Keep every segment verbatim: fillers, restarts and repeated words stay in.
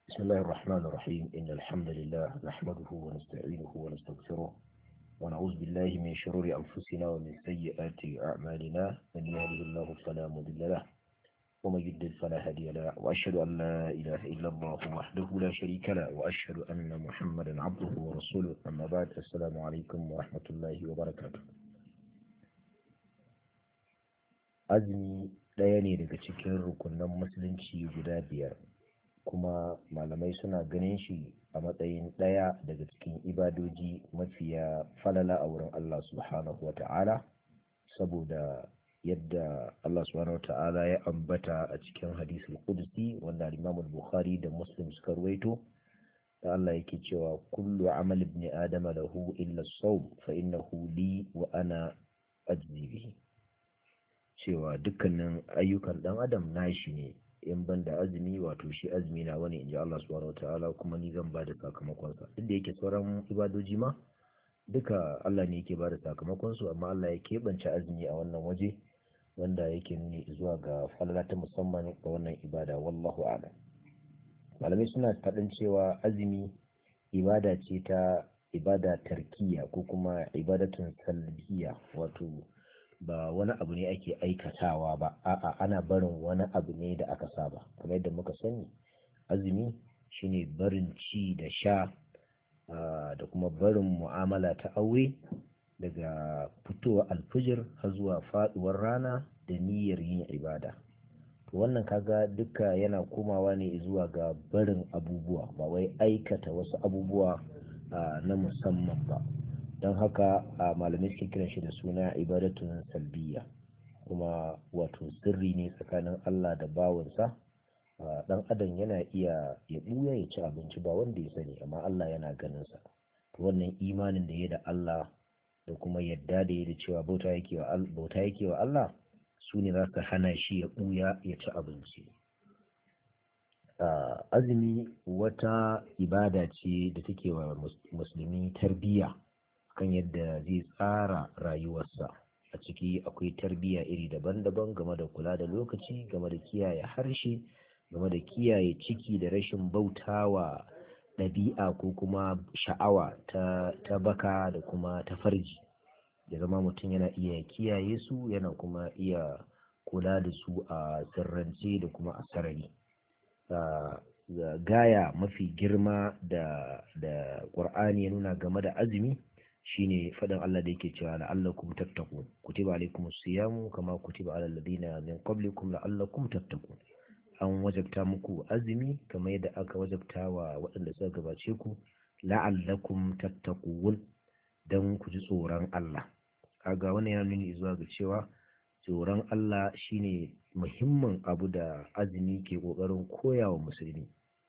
بسم الله الرحمن الرحيم إن الحمد لله نحمده ونستعينه ونستغفره ونعوذ بالله من شرور أنفسنا ومن سيئات أعمالنا من يهده الله فلا مضل له ومن يضلل فلا هادي له وأشهد أن لا إله إلا الله وحده لا شريك له وأشهد أن محمدا عبده ورسوله أما بعد السلام عليكم ورحمة الله وبركاته. azumi ɗaya ne daga cikin rukunan musulunci guda biyar, kuma malamai suna ganin shi a matsayin ɗaya daga cikin ibadoji mafiya falala a wurin Allah subhanahu wata'ala, saboda yadda Allah subhanahu wata'ala ya ambata a cikin hadisul qudsi wanda Imam Bukhari da Muslim suka ruwaito, da Allah yake cewa kullu amal ibn adama lahu illa as-sawm fa innahu li wa ana ajzi bihi, cewa dukkanin ayyukan dan adam nashi ne in ban da azumi, wato shi azumi na wani inji Allah subhanahu wataala, kuma ni zan bada sakamakon sa. Duk da yake sauran ibadoji ma duka Allah ne yake bada sakamakon su, amma Allah ya keɓance azumi a wannan waje wanda yake nuni zuwa ga falala ta musamman ga wannan ibada, wallahu a'lam. Malamai suna faɗin cewa azumi ibada ce ta ibada tarkiya ko kuma ibadatun salbiya, wato ba wani abu ne ake aikatawa ba, a'a ana barin wani abu ne da aka saba. Kamar yadda muka sani, azumi shine barin ci da sha da kuma barin mu'amala ta aure daga fitowa alfijir har zuwa faduwar rana da niyyar yin ibada. To wannan kaga duka yana komawa ne zuwa ga barin abubuwa, ba wai aikata wasu abubuwa na musamman ba. don haka a malamai suke kiran shi da suna ibadatun salbiya, kuma wato sirri ne tsakanin Allah da bawansa. Dan adam yana iya ya buya ya ci abinci ba wanda ya sani, amma Allah yana ganin sa. To wannan imanin da ya da Allah da kuma yadda da ya da cewa bauta yake wa bauta yake wa Allah su ne za su hana shi ya buya ya ci abinci. Azumi wata ibada ce da take wa musulmi tarbiyya kan yadda zai tsara rayuwarsa. A ciki akwai tarbiyya iri daban-daban game da kula da lokaci, game da kiyaye harshe, game da kiyaye ciki da rashin bautawa ɗabi'a ko kuma sha'awa ta, ta baka da kuma ta farji. Ya zama mutum yana iya kiyaye su, yana kuma iya kula da su a sirrance da kuma a sarari. Gaya mafi girma da da Qur'ani ya nuna game da azumi shine faɗin Allah da yake cewa la'allakum tattaqun, kutiba alaykumus siyamu kama kutiba alal ladina min qablikum la'allakum tattaqun. An wajabta muku azumi kamar yadda aka wajabta wa waɗanda suka gabace ku, la'allakum tattaqun, dan ku ji tsoron Allah. Kaga wannan yana nuni zuwa ga cewa tsoron Allah shine muhimmin abu da azumi ke kokarin koyawa musulmi,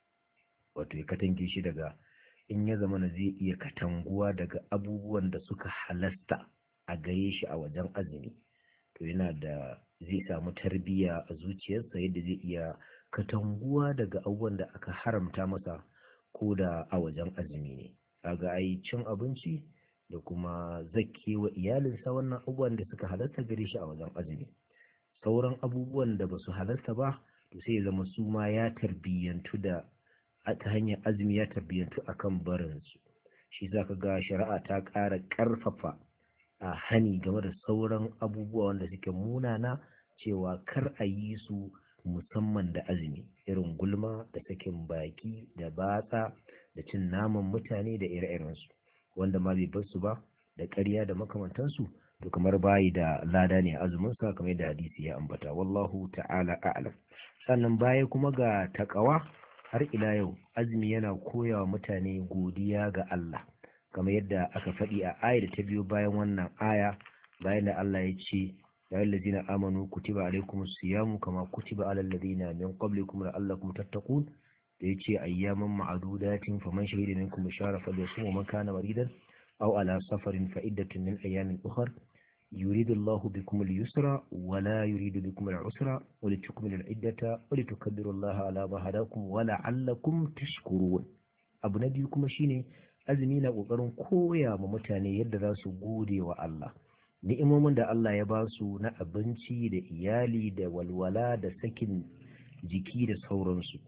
wato ya katange shi daga in ya zama na zai iya katanguwa daga abubuwan da suka halasta a gare shi a wajen azumi, to yana da zai samu tarbiyya a zuciyarsa yadda zai iya katanguwa daga abubuwan da aka haramta masa ko da a wajen azumi ne. Kaga ai cin abinci da kuma zakke wa iyalinsa, wannan abubuwan da suka halasta gare shi a wajen azumi. Sauran abubuwan da ba su halasta ba, to sai ya zama su ma ya tarbiyyantu da ta hanyar azumi ya tarbiyyantu akan barinsu. Shi za ka ga shari'a ta ƙara ƙarfafa a hani game da sauran abubuwa wanda suke munana, cewa kar a yi su musamman da azumi, irin gulma da sakin baki da batsa da cin naman mutane da ire-irensu, wanda ma bai bar su ba da ƙarya da makamantansu, to kamar bayi da lada ne azuminsa, kamar yadda hadisi ya ambata, wallahu ta'ala a'lam. Sannan baya kuma ga taqwa, har ila yau azumi yana koya wa mutane godiya ga Allah, kamar yadda aka faɗi a aya da ta biyo bayan wannan aya, bayan da Allah ya ce ya ayyuhallazina amanu kutiba alaykumus siyamu kama kutiba alal ladina min qablikum la'allakum tattaqun, da yace ayyaman ma'dudatin faman shahida minkum ash-shahra falyasum wa man kana maridan aw ala safarin fa iddatun min ayyamin ukhra يريد الله بكم اليسر ولا يريد بكم العسر ولتكملوا العدة ولتكبروا الله على ما هداكم ولعلكم تشكرون. abu na biyu kuma shine azumi na kokarin koya ma mutane yadda za su gode wa Allah, ni'imomin da Allah ya ba su na abinci da iyali da walwala da sakin jiki da sauransu.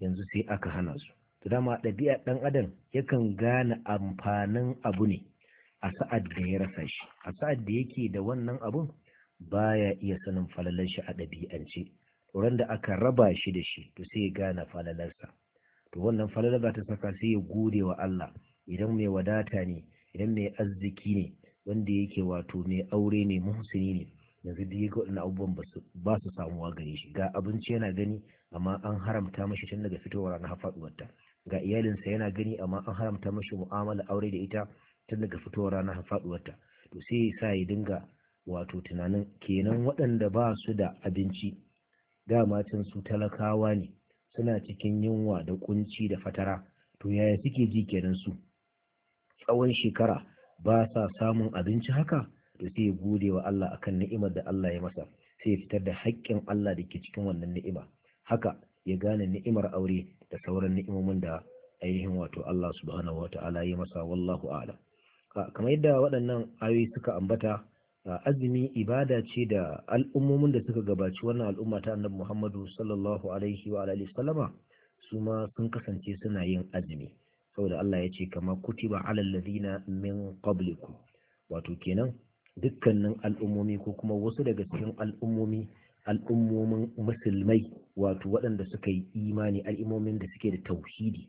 yanzu sai aka hana su. To dama ɗabi'a ɗan adam yakan gane amfanin abu ne a sa'ad da ya rasa shi, a sa'ad da yake da wannan abun baya iya sanin falalar shi a ɗabi'ance. Ran da aka raba shi da shi to sai ya gane falalarsa. To wannan falalar za ta saka sai ya gode wa Allah. Idan mai wadata ne, idan mai arziki ne, wanda yake wato mai aure ne, muhsini ne, yanzu da yake waɗannan abubuwan ba su samuwa gare shi. Ga abinci yana gani amma an haramta mashi tun daga fitowar ranar faɗuwarta. Ga iyalinsa yana gani amma an haramta mashi mu'amala aure da ita tun daga fitowar ranar faɗuwarta. To sai ya sa ya dinga wato tunanin kenan waɗanda ba su da abinci dama can su talakawa ne, suna cikin yunwa da kunci da fatara. To yaya suke ji kenan su tsawon shekara ba sa samun abinci haka? To sai ya gode wa Allah akan ni'imar da Allah ya masa, sai ya fitar da haƙƙin Allah da ke cikin wannan ni'ima. Haka ya gane ni'imar aure da sauran ni'imomin da ainihin wato Allah subhanahu wa ta'ala ya masa, wallahu a'lam. Kamar yadda waɗannan ayoyi suka ambata, azumi ibada ce da al'ummomin da suka gabaci wannan al'umma ta annabi Muhammadu sallallahu alaihi wa alihi sallama su ma sun kasance suna yin azumi, saboda Allah ya ce kama kutiba alal ladina min qablikum. Wato kenan dukkanin al'ummomi ko kuma wasu daga cikin al'ummomi al'ummomin musulmai, wato waɗanda suka yi imani, al'ummomin da suke da tauhidi,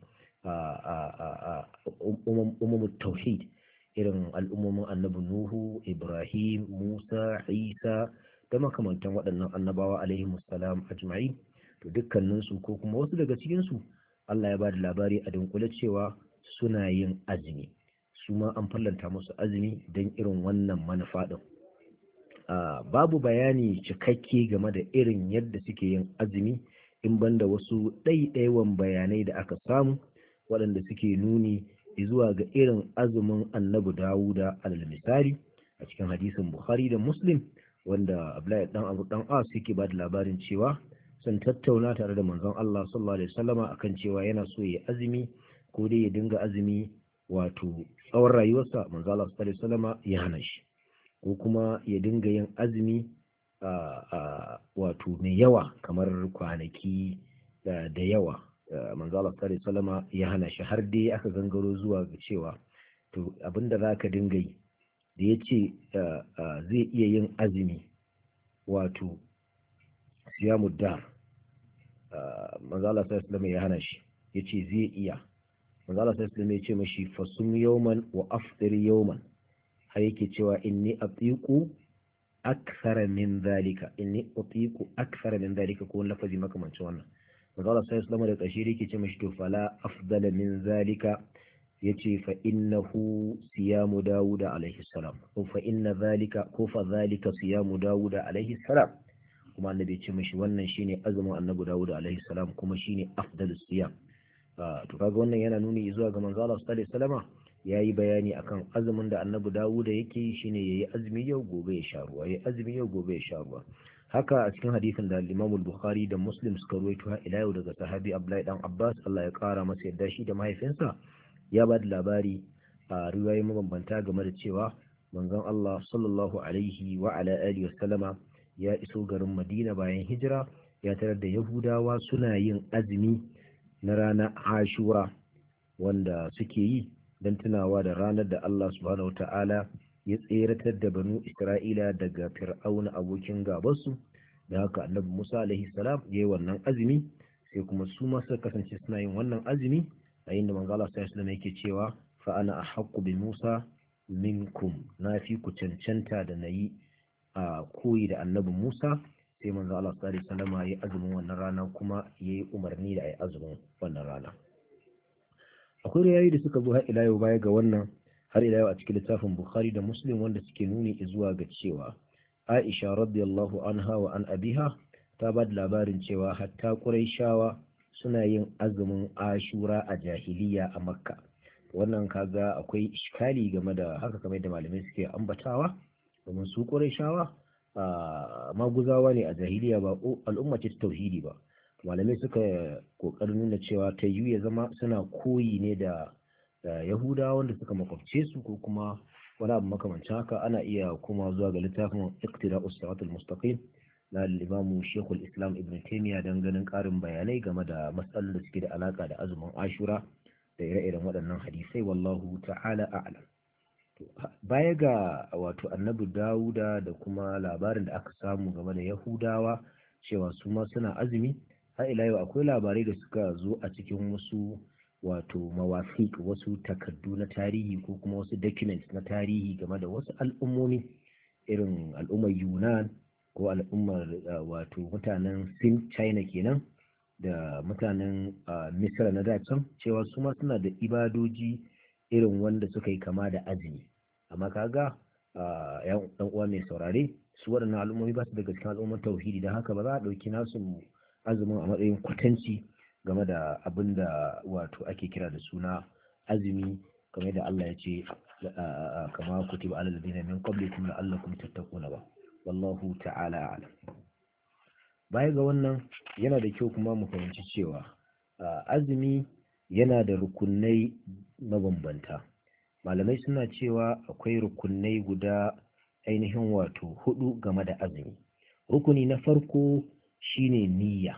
umumut tauhid, irin al'ummomin annabi Nuhu, Ibrahim, Musa, Isa da makamantan waɗannan annabawa alaihi musallam ajma'in. To dukkaninsu ko kuma wasu daga cikinsu Allah ya ba da labari a dunkule cewa suna yin azumi, su ma an fallanta musu azumi don irin wannan manufa ɗin. Babu bayani cikakke game da irin yadda suke yin azumi in banda wasu ɗaiɗaiwan bayanai da aka samu waɗanda suke nuni zuwa ga irin azumin annabi Dawuda alal misali a cikin hadisin Bukhari da Muslim, wanda Abdullahi dan Abu dan As yake ba da labarin cewa sun tattauna tare da manzon Allah sallallahu alaihi wasallama akan cewa yana so ya azumi ko dai ya dinga azumi wato tsawon rayuwarsa. Manzon Allah sallallahu alaihi wasallama ya hana shi, ko kuma ya dinga yin azumi a wato mai yawa kamar kwanaki da yawa. Manzo Allah sallallahu alaihi wasallama ya hana shi, har dai aka gangaro zuwa ga cewa to abinda zaka dinga yi da yace zai iya yin azumi wato siyamud dar. Manzo Allah sallallahu alaihi wasallama ya hana shi, yace zai iya. Manzo Allah sallallahu alaihi wasallama ya ce mashi fasum yawman wa aftir yawman, har yake cewa inni atiqu akthara min zalika, inni atiqu akthara min zalika, ko lafazi makamancin wannan. Manzo sai Islamu da ƙarshe yake ce mashi to fala afdala min zalika, yace fa innahu siyamu Dawud alaihi salam, ko fa inna zalika ko fa zalika siyamu Dawud alaihi salam. Kuma annabi ya ce mashi wannan shine azumin annabi Dawud alaihi salam, kuma shine afdalus siyam. To kaga wannan yana nuni zuwa ga manzo Allah sallallahu alaihi wasallama yayi bayani akan azumin da annabi Dawud yake, shine yayi azumi yau gobe ya sha ruwa, yayi azumi yau gobe ya sha ruwa. Haka a cikin hadisin da Imam Bukhari da Muslim suka rawaito ha ila yau daga sahabi Abdullahi dan Abbas, Allah ya kara masa yadda, shi da mahaifinsa ya ba da labari a riwayoyi mabambanta game da cewa manzon Allah sallallahu alaihi wa ala alihi wasallama ya iso garin Madina bayan hijira, ya tarar da Yahudawa suna yin azumi na ranar Ashura wanda suke yi don tunawa da ranar da Allah subhanahu wata'ala ya tseratar da banu Isra'ila daga Fir'auna abokin gabansu. Da haka annabi Musa alaihi salam ya yi wannan azumi, sai kuma su ma suka kasance suna yin wannan azumi, a yin da manzo Allah sallallahu alaihi wasallam yake cewa fa ana ahaqqu bi Musa minkum, na fi ku cancanta da nayi a koyi da annabi Musa. Sai manzo Allah sallallahu alaihi wasallam ya yi azumin wannan rana, kuma ya yi umarni da a yi azumin wannan rana. Akwai riwayoyi da suka zo har ila yau baya ga wannan, har ila yau a cikin littafin Bukhari da Muslim, wanda suke nuni zuwa ga cewa Aisha radiyallahu anha wa an abiha ta ba da labarin cewa hatta Qurayshawa suna yin azumin Ashura a jahiliya a Makka. Wannan kaga akwai iskali game da haka, kamar da malamai suke ambatawa, domin su Qurayshawa maguzawa ne a jahiliya, ba al'umma ce ta tauhidi ba. Malamai suka kokarin nuna cewa ta yi ya zama suna koyi ne da Yahudawa wanda suka makwabce su, ko kuma wani abu makamancin haka. Ana iya kuma zuwa ga littafin Iqtida'us Siratal Mustaqim na al-Imam Sheikhul Islam Ibn Taymiyyah don ganin ƙarin bayanai game da matsalolin da suke da alaka da azumin Ashura da ire-iren waɗannan hadisai, wallahu ta'ala a'lam. Baya ga wato annabi Dawuda da kuma labarin da aka samu game da Yahudawa cewa su ma suna azumi, har ila yau akwai labarai da suka zo a cikin wasu wato mawasiq, wasu takardu na tarihi ko kuma wasu documents na tarihi game da wasu al'ummomi irin al'ummar Yunan ko al'ummar wato mutanen Sin, China kenan, da mutanen Misra na da can, cewa su ma suna da ibadoji irin wanda suka yi kama da azumi. Amma kaga yan dan uwa mai saurare, su waɗannan al'ummomi ba su daga cikin al'umman tauhidi, da haka ba za a ɗauki nasu azumin a matsayin kwatanci game da abin da wato ake kira da suna azumi, kamar da Allah ya ce kama kutiba alal ladina min qablikum la'allakum tattaquna ba, wallahu ta'ala a'lam. Baya ga wannan, yana da kyau kuma mu fahimci cewa azumi yana da rukunai mabambanta. Malamai suna cewa akwai rukunai guda ainihin wato hudu game da azumi. Rukuni na farko shine niyya.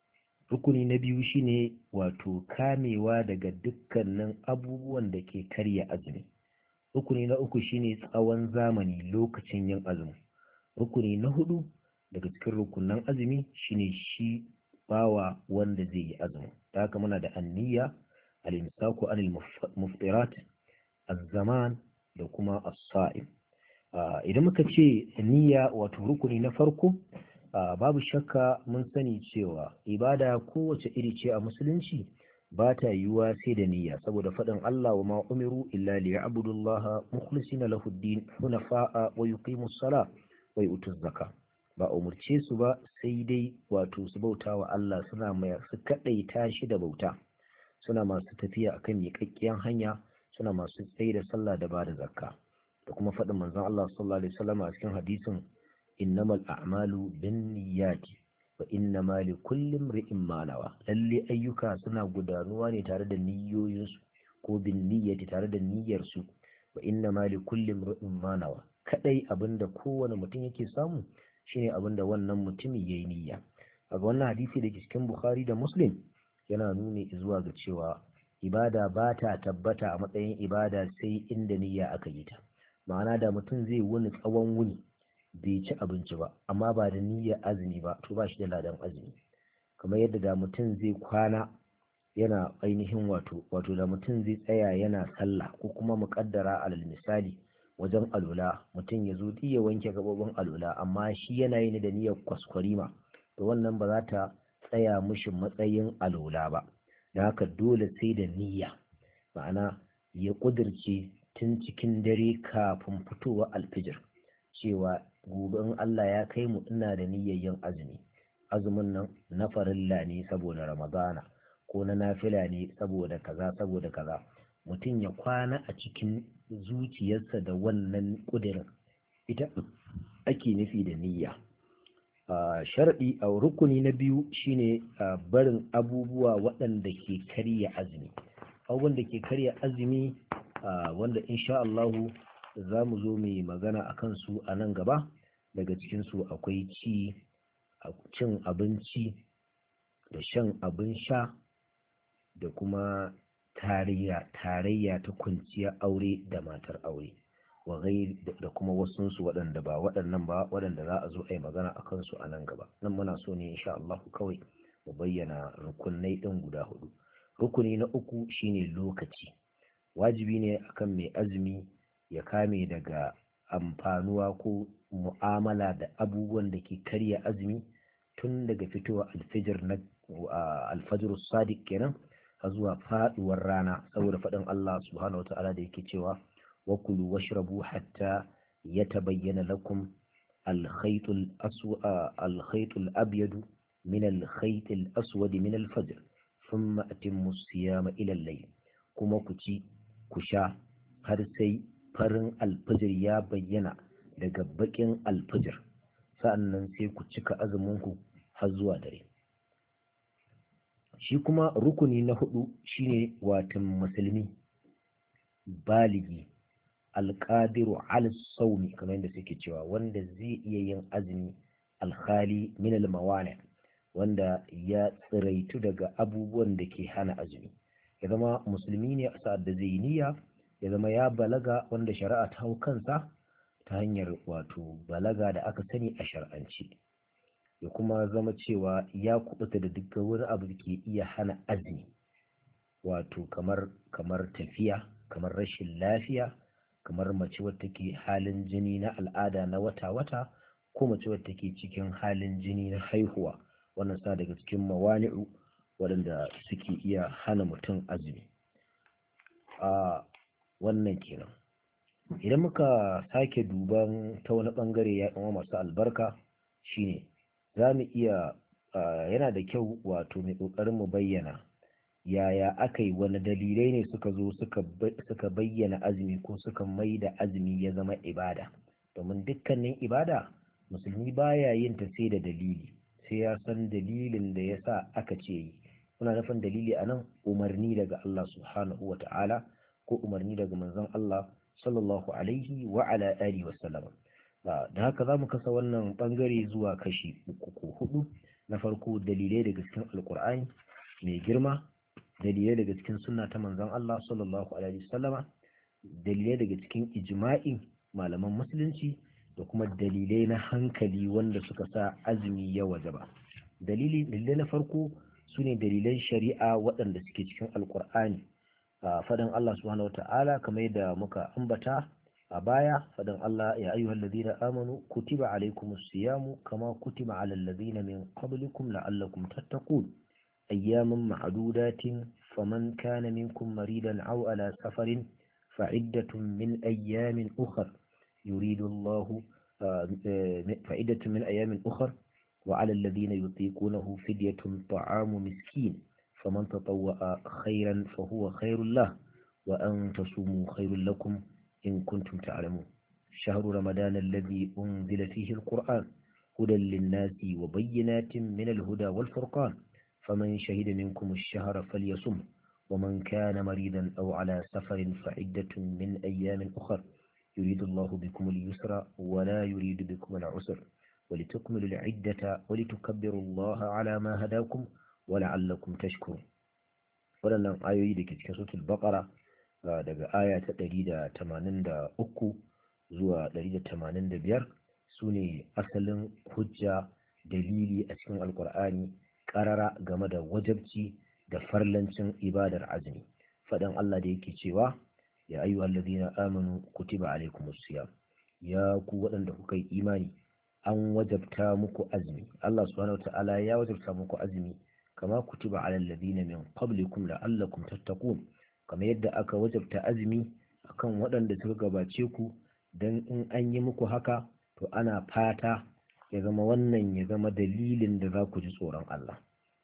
Rukuni na biyu shine wato kamewa daga dukkanin abubuwan da ke karya azumi. Rukuni na uku shine tsawon zamani lokacin yin azumi. Rukuni na hudu daga cikin rukunan azumi shine shi bawa wanda zai yi azumi. Da haka muna da anniya, al-imsaku anil muftirat, az-zaman da kuma as-sa'im. Idan muka ce niyya wato rukuni na farko, babu shakka mun sani cewa ibada kowace iri ce a musulunci ba ta yiwuwa sai da niyya, saboda faɗin Allah wa ma umiru illa liya'budullaha mukhlisina lahu ad-din hunafa'a wa yuqimus sala wa yutuz zakka. Ba umurce su ba sai dai wato su bauta wa Allah suna mai su kadaita shi da bauta, suna masu tafiya akan miƙaƙƙiyan hanya, suna masu tsaye da sallah da bada zakka. Da kuma faɗin manzon Allah sallallahu alaihi wasallam a cikin hadisin innamal a'malu binniyati wa innama likulli imrin ma nawa. Lalle ayyuka suna gudanuwa ne tare da niyoyinsu, ko binniyati tare da niyyarsu, wa innama likulli imrin ma nawa. Kadai abinda kowane mutum yake samu shine abinda wannan mutumi yayi niyya. Kaga wannan hadisi da ke cikin Bukhari da Muslim yana nuni zuwa ga cewa ibada ba ta tabbata a matsayin ibada sai inda niyya aka yi ta. Ma'ana da mutum zai wuni tsawon wuni bai ci abinci ba amma ba da niyyar azumi ba, to ba shi da ladan azumi. Kamar yadda da mutum zai kwana yana ainihin wato wato da mutum zai tsaya yana sallah, ko kuma muƙaddara alal misali wajen alula, mutum ya zo ya wanke gabobin alula amma shi yana yi da niyyar kwaskwarima, to wannan ba za ta tsaya mishi matsayin alula ba. Da haka dole sai da niyya, ma'ana ya kudirce tun cikin dare kafin fitowa alfijir cewa gobe in Allah ya kai mu ina da niyyar yin azumi. Azumin nan na farilla ne saboda Ramadana, ko na nafila ne saboda kaza saboda kaza. Mutum ya kwana a cikin zuciyarsa da wannan kudirin, ita ake nufi da niyya. Sharadi a rukuni na biyu shine barin abubuwa waɗanda ke karya azumi. Abubuwan da ke karya azumi wanda insha Allahu za mu zo mai magana a kansu a nan gaba. Daga cikinsu akwai ci cin abinci da shan abin sha da kuma tarayya tarayya ta kwanciyar aure da matar aure, wa gairi da kuma wasunsu waɗanda ba waɗannan ba, waɗanda za a zo a yi magana a kansu a nan gaba. Nan muna so ne insha Allahu kawai mu bayyana rukunai ɗin guda hudu. Rukuni na uku shine lokaci. Wajibi ne akan mai azumi ya kame daga amfanuwa ko mu'amala da abubuwan da ke karya azumi tun daga fitowa alfijir na alfajr sadiq kenan har zuwa faduwar rana, saboda faɗin Allah subhanahu wata'ala da yake cewa wa kulu washrabu hatta yatabayyana lakum al-khaytul aswad al-khaytul abyad min al-khaytil aswad min al-fajr thumma atimmu as-siyama ila al-layl. Kuma ku ci ku sha har sai farin alfajir ya bayyana daga bakin alfajir, sa'annan sai ku cika azuminku har zuwa dare. Shi kuma rukuni na hudu shine watan musulmi baligi alqadiru ala sawmi, kamar yadda suke cewa wanda zai iya yin azumi alkhali min almawani wanda ya tsiraitu daga abubuwan da ke hana azumi. Ya zama musulmi ne a sa'ad da zai niyya, ya zama ya balaga wanda shari'a ta hau kansa ta hanyar wato balaga da aka sani a shar'anci, ya kuma zama cewa ya kubuta da dukkan wani abu da ke iya hana azumi, wato kamar kamar tafiya, kamar rashin lafiya, kamar mace wadda take halin jini na al'ada na wata-wata, ko mace wadda take cikin halin jini na haihuwa. Wannan sa daga cikin mawani'u waɗanda suke iya hana mutum azumi. A wannan kenan. Idan muka sake duban ta wani ɓangare ya ɗan masu albarka, shine za mu iya yana da kyau wato mai ƙoƙarin mu bayyana yaya aka yi, wani dalilai ne suka zo suka bayyana azumi ko suka mai da azumi ya zama ibada. Domin dukkanin ibada musulmi baya yin ta sai da dalili, sai ya san dalilin da ya sa aka ce yi. Muna nufin dalili a nan umarni daga Allah subhanahu wa ta'ala ko umarni daga manzon Allah sallallahu alaihi wa ala alihi wa sallam. Da haka za mu kasa wannan bangare zuwa kashi uku ko hudu. Na farko dalilai daga cikin alkur'ani mai girma, dalilai daga cikin sunna ta manzon Allah sallallahu alaihi wasallama, dalilai daga cikin ijma'in malaman musulunci, da kuma dalilai na hankali wanda suka sa azumi ya wajaba. Dalili dalilai na farko sune dalilan shari'a waɗanda suke cikin alkur'ani. Fadan Allah subhanahu wata'ala kamar yadda muka ambata a baya, fadan Allah ya ayyuhal ladina amanu kutiba alaykumus siyamu kama kutiba alal ladina min qablikum la'allakum tattaqun ayyaman ma'dudatin faman kana minkum maridan aw ala safarin fa'iddatun min ayyamin ukhra yuridu Allahu fa'iddatun min ayyamin ukhra wa 'ala alladhina yutiqunahu fidyatun ta'amu miskin faman tatawwa'a khairan fahuwa khairul lahu wa an tasumu khairul lakum in kuntum ta'lamun. Shahru ramadana alladhi unzila fihi alquran hudan lin-nasi wa bayyinatin min al-huda wal-furqan faman shahida minkum ash-shahra falyasum ومن كان مريضا أو على سفر فعدة من أيام أخر يريد الله بكم اليسر ولا يريد بكم العسر ولتكملوا العدة ولتكبروا الله على ما هداكم ولعلكم تشكرون. waɗannan ayoyi da ke cikin suratul baqara daga aya ta ɗari da tamanin da uku zuwa ɗari da tamanin da biyar su ne asalin hujja dalili a cikin alkur'ani ƙarara game da wajabci da farlancin ibadar azumi. Faɗan Allah da yake cewa ya ayyuhal ladina amanu kutiba alaykumus siyam, ya ku waɗanda kuka yi imani an wajabta muku azumi. Allah subhanahu wataala ya wajabta muku azumi kama kutiba alal ladina min qablikum la'allakum tattaqun, kamar yadda aka wajabta azumi akan waɗanda suka gabace ku dan in an yi muku haka to ana fata ya zama wannan ya zama dalilin da za ku ji tsoron Allah.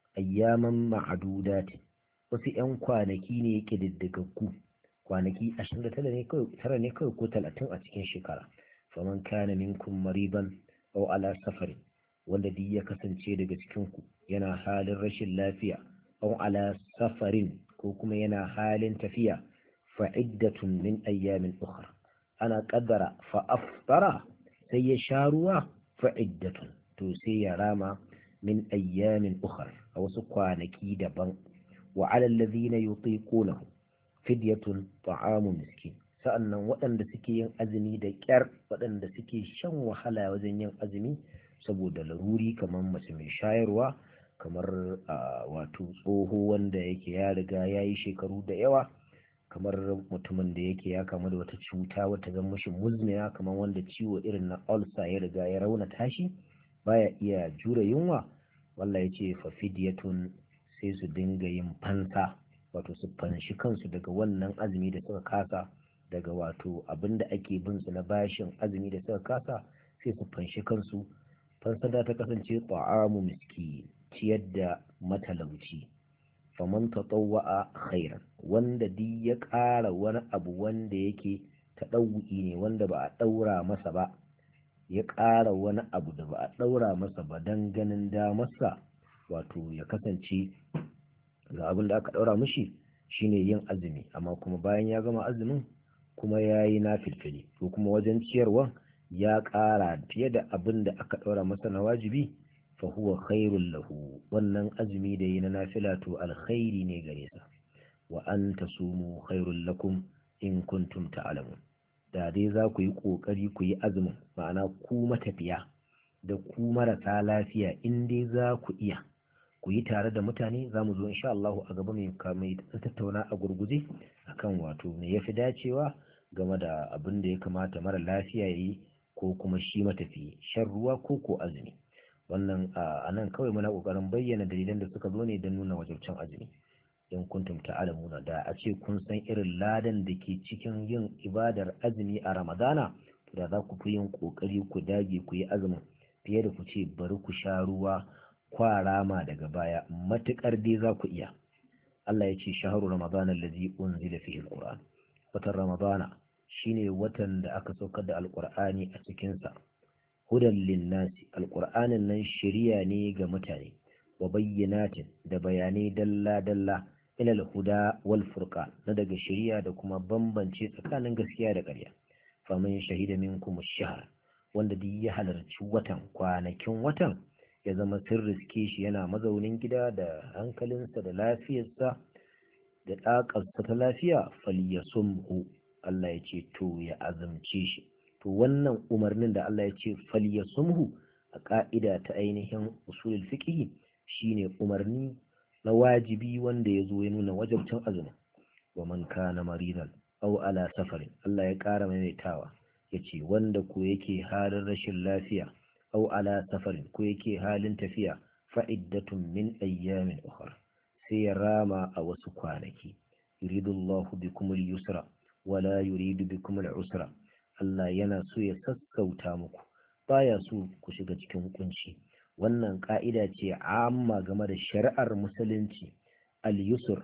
Ayyaman ma'adudat, wasu 'yan kwanaki ne yake diddigaggu, kwanaki ashirin da tara ne kawai tara ne kawai ko talatin a cikin shekara. Faman kana minkum mariban aw ala safarin, wanda duk ya kasance daga cikin ku yana halin rashin lafiya, aw ala safarin ko kuma yana halin tafiya, fa iddatun min ayyamin ukhra, ana qaddara fa aftara sai ya sha ruwa, fa iddatun to sai ya rama min ayyamin ukhra a wasu kwanaki daban. Wa alal ladhina yutiqunahu fidyatun ta'amu miskin, sa'annan waɗanda suke yin azumi da ƙyar, waɗanda suke shan wahala wajen yin azumi saboda laruri, kamar mace mai shayarwa, kamar wato tsoho wanda yake ya riga ya yi shekaru da yawa, kamar mutumin da yake ya kamu da wata cuta wata zama mashi muzmina, kamar wanda ciwo irin na ulcer ya riga ya raunata shi baya iya jure yunwa. Wallahi ya ce fa fidyatun, sai su dinga yin fansa, wato su fanshi kansu daga wannan azumi da suka kasa, daga wato abinda ake bin su na bashin azumi da suka kasa, sai su fanshi kansu. Fansa da ta kasance ta'amu miski, ciyar da matalauci. Faman tatawwa'a khairan, wanda duk ya ƙara wani abu wanda yake taɗawu'i ne, wanda ba a ɗaura masa ba, ya ƙara wani abu da ba a ɗaura masa ba don ganin damarsa, wato ya kasance ga abin da aka ɗaura mishi shine yin azumi, amma kuma bayan ya gama azumin kuma ya yi nafilfili, ko kuma wajen ciyarwa ya ƙara fiye da abin da aka ɗaura masa na wajibi fa huwa khairul lahu, wannan azumi da yi na nafila to alkhairi ne gare sa. Wa an tasumu khairul lakum in kuntum ta'lamun, da dai za ku yi ƙoƙari ku yi azumin, ma'ana ku matafiya da ku marasa lafiya, in dai za ku iya ku yi tare da mutane. Za mu zo insha Allah a gaba mai mai tattauna a gurguje akan wato me yafi dacewa game da abin da ya kamata mara lafiya yi ko kuma shi matafi, shan ruwa ko ko azumi. Wannan a nan kawai muna kokarin bayyana dalilan da suka zo ne don nuna wajibcin azumi. In kuntum ta'lamuna, da a ce kun san irin ladan da ke cikin yin ibadar azumi a Ramadana, da za ku fi yin kokari ku dage ku yi azumin fiye da ku ce bari ku sha ruwa kwarama daga baya, matukar dai za ku iya. Allah ya ce shahru ramadana allazi unzila fihi alquran, watan ramadana shine watan da aka saukar da alqur'ani a cikin sa. Hudan linnasi, alqur'anin nan shiriya ne ga mutane, wa bayyinatin, da bayanai dalla dalla, ila alhuda wal furqan, na daga shiriya da kuma bambance tsakanin gaskiya da ƙarya. Faman shahida minkum ash-shahr, wanda duk ya halarci watan, kwanakin watan ya zama sun riske shi yana mazaunin gida da hankalinsa da lafiyarsa da ɗaƙarsa ta lafiya, falyasumhu, Allah ya ce to ya azumce shi. To wannan umarnin da Allah ya ce falyasumhu a ƙa'ida ta ainihin usulul fiqh shine umarni na wajibi wanda ya zo ya nuna wajibcin azumi. Wa man kana maridan aw ala safarin, Allah ya ƙara maimaitawa yace wanda ko yake halin rashin lafiya, aw ala safarin, ko yake halin tafiya, fa'iddatun min ayyamin ukhra, sai ya rama a wasu kwanaki. Yuridullahu bikum al-yusra wala yuridu bikum al-usra, Allah yana so ya sassauta muku, baya so ku shiga cikin kunci. Wannan ka'ida ce amma game da shari'ar musulunci, al-yusr.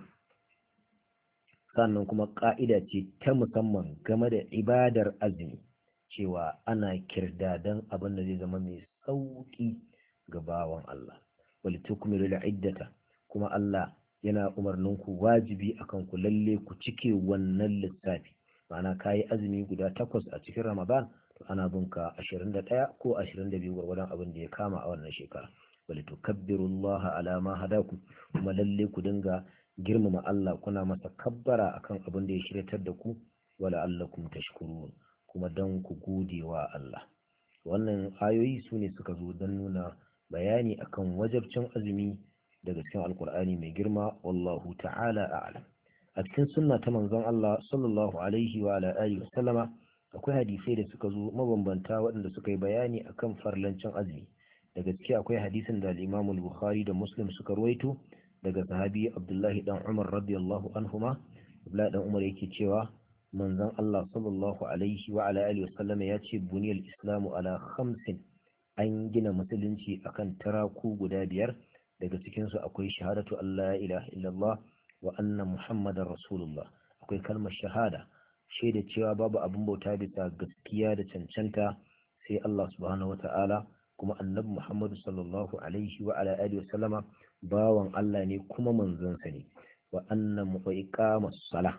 Sannan kuma ka'ida ce ta musamman game da ibadar azumi, cewa ana kirdadan abin da zai zama mai sauki ga bawan Allah. Wal tukmilu al-iddata, kuma Allah yana umarnin ku wajibi akan ku lalle ku cike wannan lissafi. Ma'ana kayi azumi guda takwas a cikin Ramadan, to ana binka ashirin da ɗaya ko ashirin da biyu gwargwadon abin da ya kama a wannan shekara. Wal tukabbirullaha ala ma hadakum, kuma lalle ku dinga girmama Allah, kuna masa kabbara akan abin da ya shiryatar da ku. Wala allakum tashkurun, kuma dan ku gode wa Allah. Wannan ayoyi su ne suka zo don nuna bayani akan wajabcin azumi daga cikin alkur'ani mai girma. Wallahu ta'ala a'lam. A cikin sunna ta manzon Allah sallallahu alaihi wa ala alihi wa sallama akwai hadisai da suka zo mabambanta waɗanda suka yi bayani akan farlancin azumi. Daga ciki akwai hadisin da al-Imam al-Bukhari da Muslim suka ruwaito daga sahabi Abdullahi dan Umar radiyallahu anhuma. Abdullahi dan Umar yake cewa manzon Allah sallallahu alaihi wa ala alihi wa sallama ya ce buniyal islamu ala khamsin, an gina musulunci akan taraku guda biyar. Daga cikinsu akwai shahadatu Allah ilaha illallah wa anna muhammadar rasulullah, akwai kalmar shahada, shaida cewa babu abin bauta bisa gaskiya da cancanta sai Allah subhanahu wa ta'ala, kuma annabi Muhammadu sallallahu alaihi wa ala alihi wa sallama bawan Allah ne kuma manzonsa ne. Wa anna muqiqamus salah,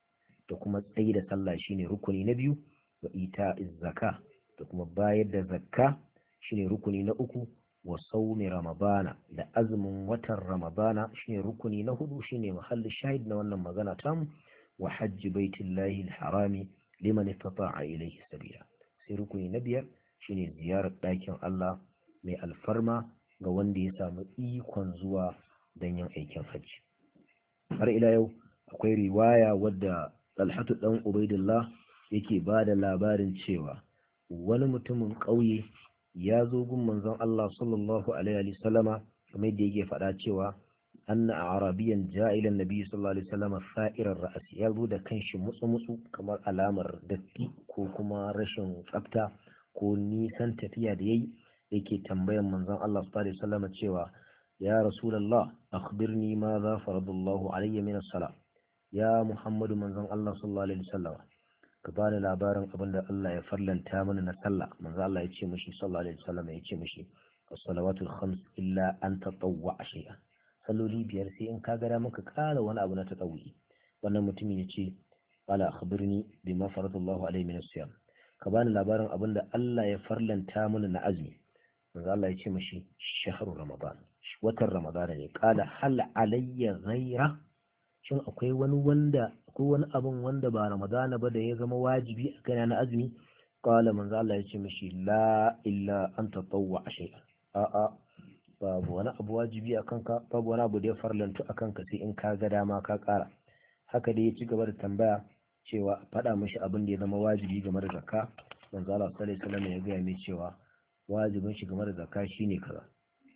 da kuma tsayi da sallah shine rukuni na biyu. Wa ita'iz zakka, da kuma bayar da zakka shine rukuni na uku. Wa saumi ramadana, da azumin watan ramadana shine rukuni na hudu, shine mahallin shahid na wannan magana tamu. Wa hajji baitillahi alharami liman istata'a ilayhi sabila, sai rukuni na biyar shine ziyarar ɗakin Allah mai alfarma ga wanda ya samu ikon zuwa don yin aikin hajji. Har ila yau akwai riwaya wadda Talhatu dan Ubaidillah yake ba da labarin cewa wani mutumin ƙauye ya zo gun manzon Allah sallallahu alaihi wa sallama, kamar da yake faɗa cewa anna arabiyan ja'ilan nabi sallallahu alaihi wa sallama sa'irar ra'as, ya zo da kanshi mutsu mutsu kamar alamar datti ko kuma rashin tsafta ko nisan tafiya da yayi, yake tambayan manzon Allah sallallahu alaihi wa sallama cewa ya rasulullah akhbirni ma za faradallahu alayya min as-salah, ya muhammadu manzon Allah sallallahu alaihi wa sallama ka bani labarin abin da Allah ya farlanta mana na sallah. Manzo Allah ya ce mishi sallallahu alaihi wasallam ya ce mishi as-salawatul khams illa an tatawwa shay'an, salloli biyar sai in ka ga maka ƙara wani abu na tatawwi. Wannan mutumin ya ce qala akhbirni bima faradallahu alaihi min as-siyam, ka bani labarin abin da Allah ya farlanta mana na azumi. manzo Allah ya ce mashi shahru ramadan, watan ramadan ne. Qala hal alayya ghayra, shin akwai wani wanda akwai wani abin wanda ba ramadan ba da ya zama wajibi a kaina na azumi? Qala manzo Allah ya ce mashi la illa an tatawwa shay'an, a a babu wani abu wajibi a kanka, babu wani abu da ya farlantu a kanka sai in ka ga dama ka kara. Haka dai ya ci gaba da tambaya cewa faɗa mashi abin da ya zama wajibi game da zakka. manzo Allah sallallahu alaihi wasallam ya gaya mai cewa wajibin shi game da zakka shine kaza.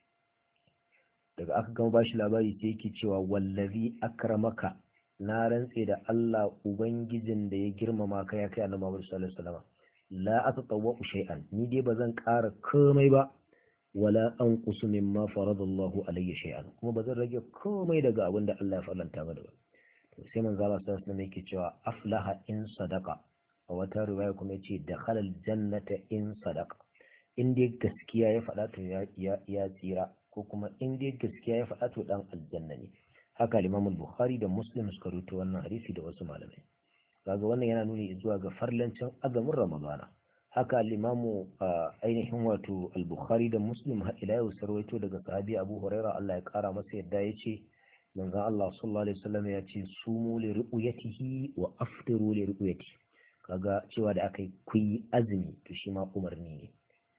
Daga aka gama bashi labari sai yake cewa wallazi akramaka, na rantse da Allah ubangijin da ya girmama ka ya kai annabi Muhammad sallallahu alaihi wasallam, la atatawwa shay'an, ni dai bazan ƙara komai ba, wala anqusu mimma faradallahu alayya shay'an, kuma bazan rage komai daga abin da Allah ya farlanta mana ba. To sai manzo Allah sallallahu alaihi wasallam yake cewa aflaha in sadaqa, a wata riwaya kuma yace dakhala aljannata in sadaqa, in dai gaskiya ya faɗa to ya ya tsira, ko kuma in dai gaskiya ya faɗa to dan aljanna ne. Haka Imam Bukhari da Muslim suka rubuta wannan hadisi da wasu malamai. Kaga wannan yana nuni zuwa ga farlancin azumin Ramadana. Haka al-Imam ainihin wato al-Bukhari da Muslim har ila yau sarwaito daga sahabi Abu Hurairah Allah ya kara masa yadda yace manzon Allah sallallahu alaihi wasallam ya ce sumu li ru'yatihi wa aftiru li ru'yatihi. Kaga cewa da aka yi kuyi azumi to shi ma umarni ne.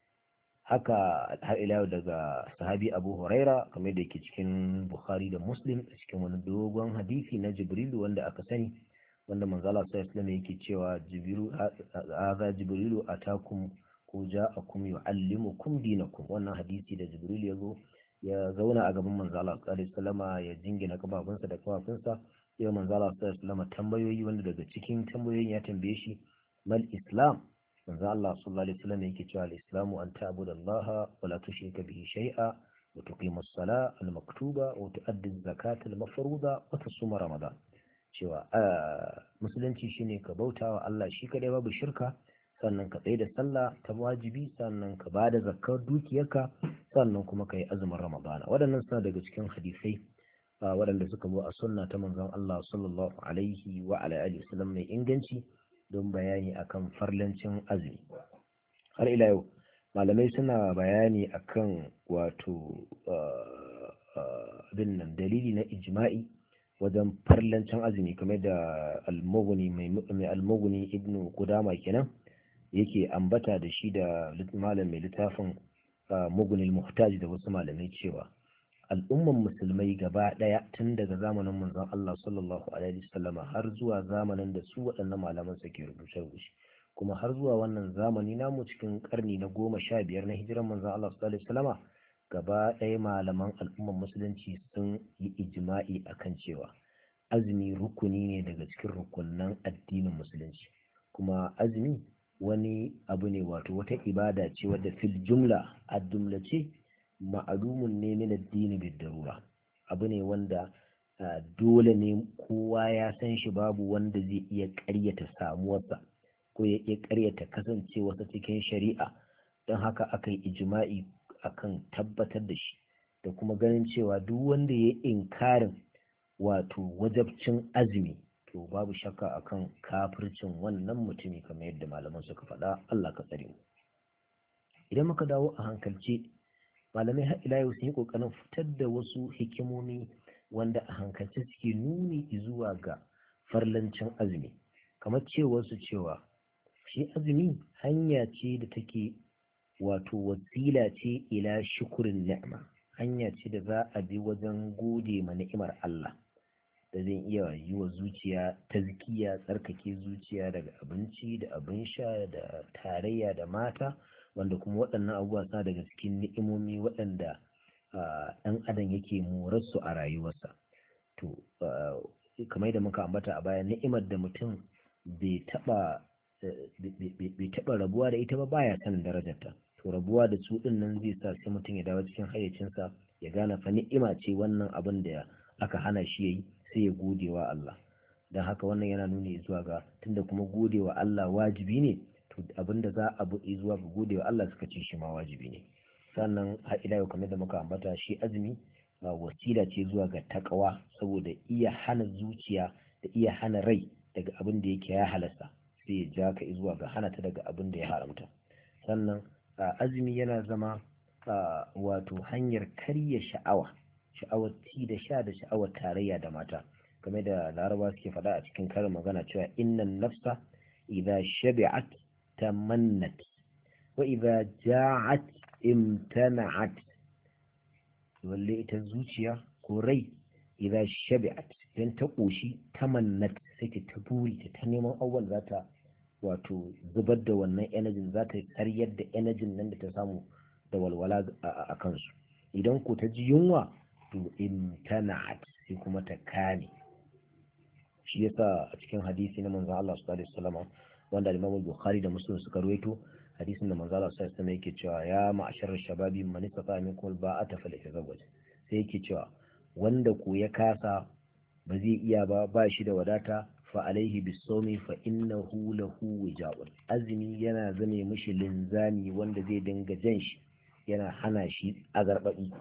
Haka har ila yau daga sahabi Abu Huraira kamar da yake cikin Bukhari da Muslim a cikin wani dogon hadisi na Jibrilu wanda aka sani, wanda manzo Allah sallallahu alaihi wasallam yake cewa Jibrilu hadha Jibrilu atakum ko ja'akum yu'allimukum dinakum. Wannan hadisi da Jibrilu ya zo ya zauna a gaban manzo Allah sallallahu alaihi wasallam ya jingina kafafunsa da kafafunsa, sai manzo Allah sallallahu alaihi wasallam tambayoyi, wanda daga cikin tambayoyin ya tambaye shi mal islam. manzo Allah sallallahu alaihi wasallam yake cewa al-islamu an ta'budu Allah wa la tushrika bihi shay'a wa tuqima as-salata al-maktuba wa tu'addi az-zakata al-mafruḍa wa tasuma ramadan. Cewa musulunci shine ka bautawa Allah shi kadai babu shirka, sannan ka tsaya da sallah ta wajibi, sannan ka bada zakkar dukiyarka, sannan kuma kai azumin ramadana. Waɗannan suna daga cikin hadisai waɗanda suka zo a sunna ta manzon Allah sallallahu alaihi wa ala alihi wasallam mai inganci don bayani akan farlancin azumi. Har ila yau malamai suna bayani akan wato abin nan dalili na ijma'i wajen farlancin azumi, kamar da al-Mughni mai al-Mughni ibn Qudama kenan yake ambata da shi da malam mai littafin Mughni al-Muhtaj da wasu malamai cewa al'umman musulmai gaba daya tun daga zamanin manzon Allah sallallahu alaihi wasallam har zuwa zamanin da su waɗannan malaman suke rubuce-rubuce, kuma har zuwa wannan zamani namu cikin karni na goma sha biyar na hijiran manzon Allah sallallahu alaihi wasallam, gaba ɗaya malaman al'umman musulunci sun yi ijma'i akan cewa azumi rukuni ne daga cikin rukunnan addinin musulunci. Kuma azumi wani abu ne, wato wata ibada ce wadda fil jumla a jumlace ma'alumun ne min addini bid darura, abu ne wanda dole ne kowa ya san shi, babu wanda zai iya ƙaryata samuwarsa ko ya iya ƙaryata kasancewarsa cikin shari'a. Don haka aka yi ijma'i akan tabbatar da shi, da kuma ganin cewa duk wanda ya yi inkarin wato wajabcin azumi to babu shakka akan kafircin wannan mutumi, kamar yadda malaman suka faɗa. Allah ka tsare mu. Idan muka dawo a hankalce, malamai har ila yau sun yi kokarin fitar da wasu hikimomi wanda a hankalce suke nuni zuwa ga farlancin azumi, kamar cewa su cewa shi azumi hanya ce da take wato wasila ce ila shukurin ni'ima, hanya ce da za a bi wajen gode ma ni'imar Allah, da zai iya yi wa zuciya tazkiya, tsarkake zuciya daga abinci da abin sha da tarayya da mata, wanda kuma waɗannan abubuwa suna daga cikin ni'imomi waɗanda ɗan adam yake morarsu a rayuwarsa. To kamar da muka ambata a baya, ni'imar da mutum bai taɓa bai taɓa rabuwa da ita ba baya sanin darajarta. To rabuwa da su ɗin nan zai sa sai mutum ya dawo cikin hayyacinsa, ya gane fa ni'ima ce wannan abin da aka hana shi yayi, sai ya gode wa Allah. Don haka wannan yana nuni zuwa ga tunda kuma gode wa Allah wajibi ne, to abinda za a buɗe zuwa ga gode wa Allah suka ce shi ma wajibi ne. Sannan har ila yau kamar da muka ambata, shi azumi wasila ce zuwa ga takawa, saboda iya hana zuciya da iya hana rai daga abin da yake ya halasta, sai ya ja ka zuwa ga hana ta daga abin da ya haramta. Sannan azumi yana zama wato hanyar karya sha'awa sha'awar ci da sha da sha'awar tarayya da mata, game da laraba suke faɗa a cikin karin magana cewa innan nafsa idza shabi'at tamannat wa idza ja'at imtana'at. walle ita zuciya ko rai idza shabi'at idan ta koshi tamannat sai ta buri ta neman abubuwan za ta wato zubar da wannan energy, za ta karyar da energy nan da ta samu da walwala a kansu. Idan ko ta ji yunwa to imtana'at sai kuma ta kame. shi yasa a cikin hadisi na manzon Allah sallallahu alaihi wasallam wanda Imam Bukhari da Muslim suka ruwaito, hadisin da manzon Allah sallallahu alaihi wasallam yake cewa ya ma'ashar shababi man istata minkum ba'ata falyatazawwaj, sai yake cewa wanda ko ya kasa ba zai iya ba ba shi da wadata fa alaihi bisawmi fa innahu lahu wija'un, azumi yana zame mishi linzami wanda zai dinga jan shi yana hana shi azarbabi.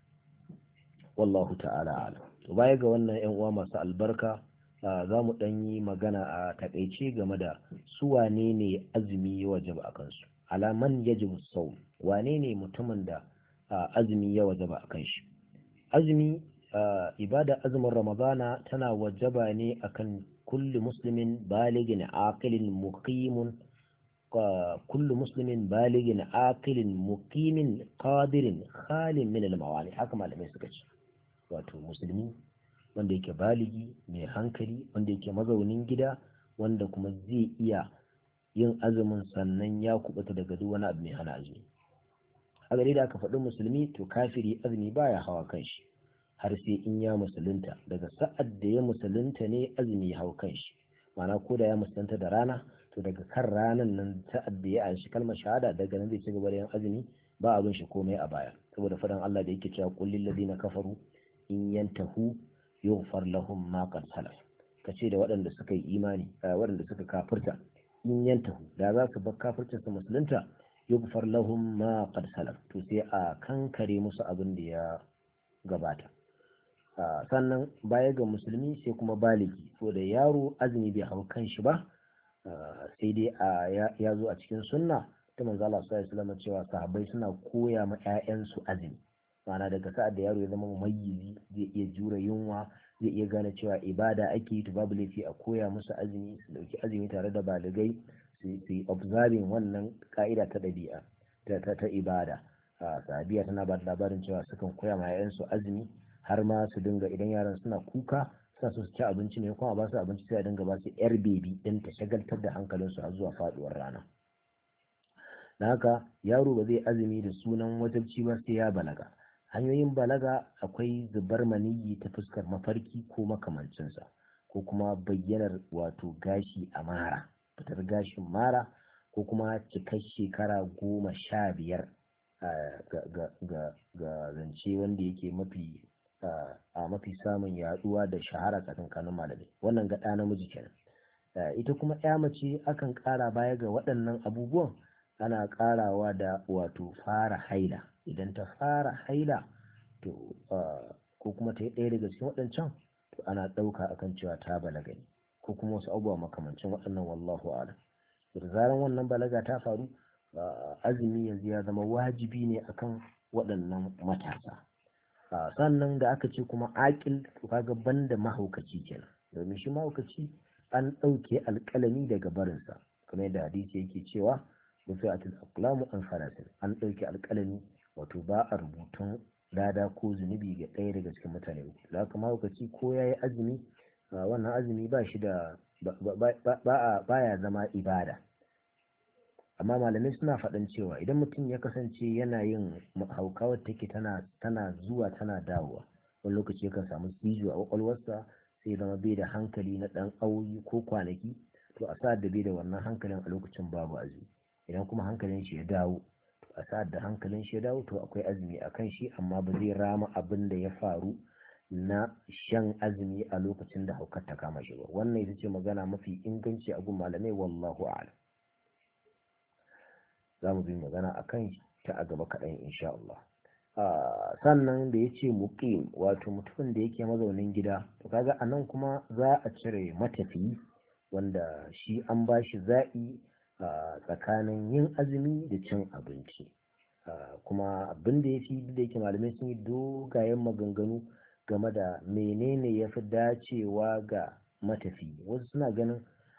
wallahu ta'ala alam. to baya ga wannan yan uwa masu albarka, za mu dan yi magana a takaice game da su wane ne azumi ya wajaba a kansu. alaman yajibu sawm, wane ne mutumin da azumi ya wajaba a kan shi. azumi ibada azumin ramadana tana wajaba ne akan kulli muslimin baligin aqilin muqimin kullu muslimin baligin aqilin muqimin qadirin khalin min al-mawani, haka malamai suka ce. wato musulmi wanda yake baligi mai hankali, wanda yake mazaunin gida, wanda kuma zai iya yin azumin sannan ya kubuta daga duk wani abu mai hana azumi. a gare da aka faɗi musulmi to kafiri azumi baya hawa kan shi har sai in ya musulunta. daga sa'ad da ya musulunta ne azumi ya hau kan shi, ma'ana ko da ya musulunta da rana to daga kan ranan nan sa'ad da ya anshi kalmar shahada daga nan zai ci gaba da yin azumi, ba abin shi komai a baya, saboda faɗan Allah da yake cewa qul lil ladina kafaru in yantahu yughfar lahum ma qad salaf. kace da waɗanda suka yi imani waɗanda suka kafirta in yantahu da za su bar kafircin su musulunta yughfar lahum ma qad salaf, to sai a kankare musu abin da ya gabata. sannan baya ga musulmi sai kuma baligi, so da yaro azumi bai hau kan shi ba, sai dai ya zo a cikin sunna ta manzo Allah sallallahu alaihi wasallam cewa sahabbai suna koya ma ƴaƴansu azumi. ma'ana daga sa'ad da yaro ya zama mumayyizi zai iya jure yunwa, zai iya gane cewa ibada ake yi, to babu laifi a koya musu azumi, su dauki azumi tare da baligai, su yi observing wannan ka'ida ta ɗabi'a ta ta ibada. sahabiya tana ba da labarin cewa sukan koya ma yayansu azumi, har ma su dinga idan yaran suna kuka suna so su ci abinci ne kuma ba su abinci sai a dinga ba su yar bebi din ta shagaltar da hankalinsu har zuwa faduwar rana. da haka yaro ba zai azumi da sunan wajibci ba sai ya balaga. hanyoyin balaga akwai zubar maniyyi ta fuskar mafarki ko makamancinsa, ko kuma bayyanar wato gashi a mara, fitar gashin mara, ko kuma cikar shekara goma sha biyar ga zance wanda yake mafi a mafi samun yaduwa da shahara tsakankanin malamai. wannan ga ɗa namiji kenan. ita kuma ƴa mace akan ƙara baya ga waɗannan abubuwan, ana ƙarawa da wato fara haila. idan ta fara haila to ko kuma ta yi ɗaya daga cikin waɗancan, to ana ɗauka akan cewa ta balaga ne, ko kuma wasu abubuwa makamancin waɗannan, wallahu a'lam. da zaran wannan balaga ta faru, azumi yanzu ya zama wajibi ne akan waɗannan matasa. sannan da aka ce kuma aƙil, to kaga banda mahaukaci kenan, domin shi mahaukaci an ɗauke alƙalami daga barinsa, kamar yadda hadisi yake cewa rufi'atul aqlamu an salatin, an ɗauke alƙalami, wato ba a rubutun lada ko zunubi ga ɗaya daga cikin mutane uku. da haka mahaukaci ko ya yi azumi, wannan azumi ba shi da ba ya zama ibada. amma malamai suna faɗan cewa idan mutum ya kasance yana yin hauka wadda take tana tana zuwa tana dawowa, wani lokaci yakan samu cijo a kwakwalwarsa, sai zama bai da hankali na ɗan awoyi ko kwanaki, to a sa'ad da bai da wannan hankalin a lokacin babu azumi. idan kuma hankalin shi ya dawo, to a sa'ad da hankalin shi ya dawo to akwai azumi a kan shi, amma ba zai rama abin da ya faru na shan azumi a lokacin da haukar ta kama shi ba. wannan ita ce magana mafi inganci a gun malamai, wallahu a'lam. za mu bi magana a kan ta a gaba kaɗan insha Allah. sannan da ya ce muqim, wato mutumin da yake mazaunin gida, to kaga a nan kuma za a cire matafiyi wanda shi an ba shi zaɓi a tsakanin yin azumi da cin abinci. Kuma abin da ya fi da yake malamai sun yi dogayen maganganu game da menene ya fi dacewa ga matafi. Wasu suna ganin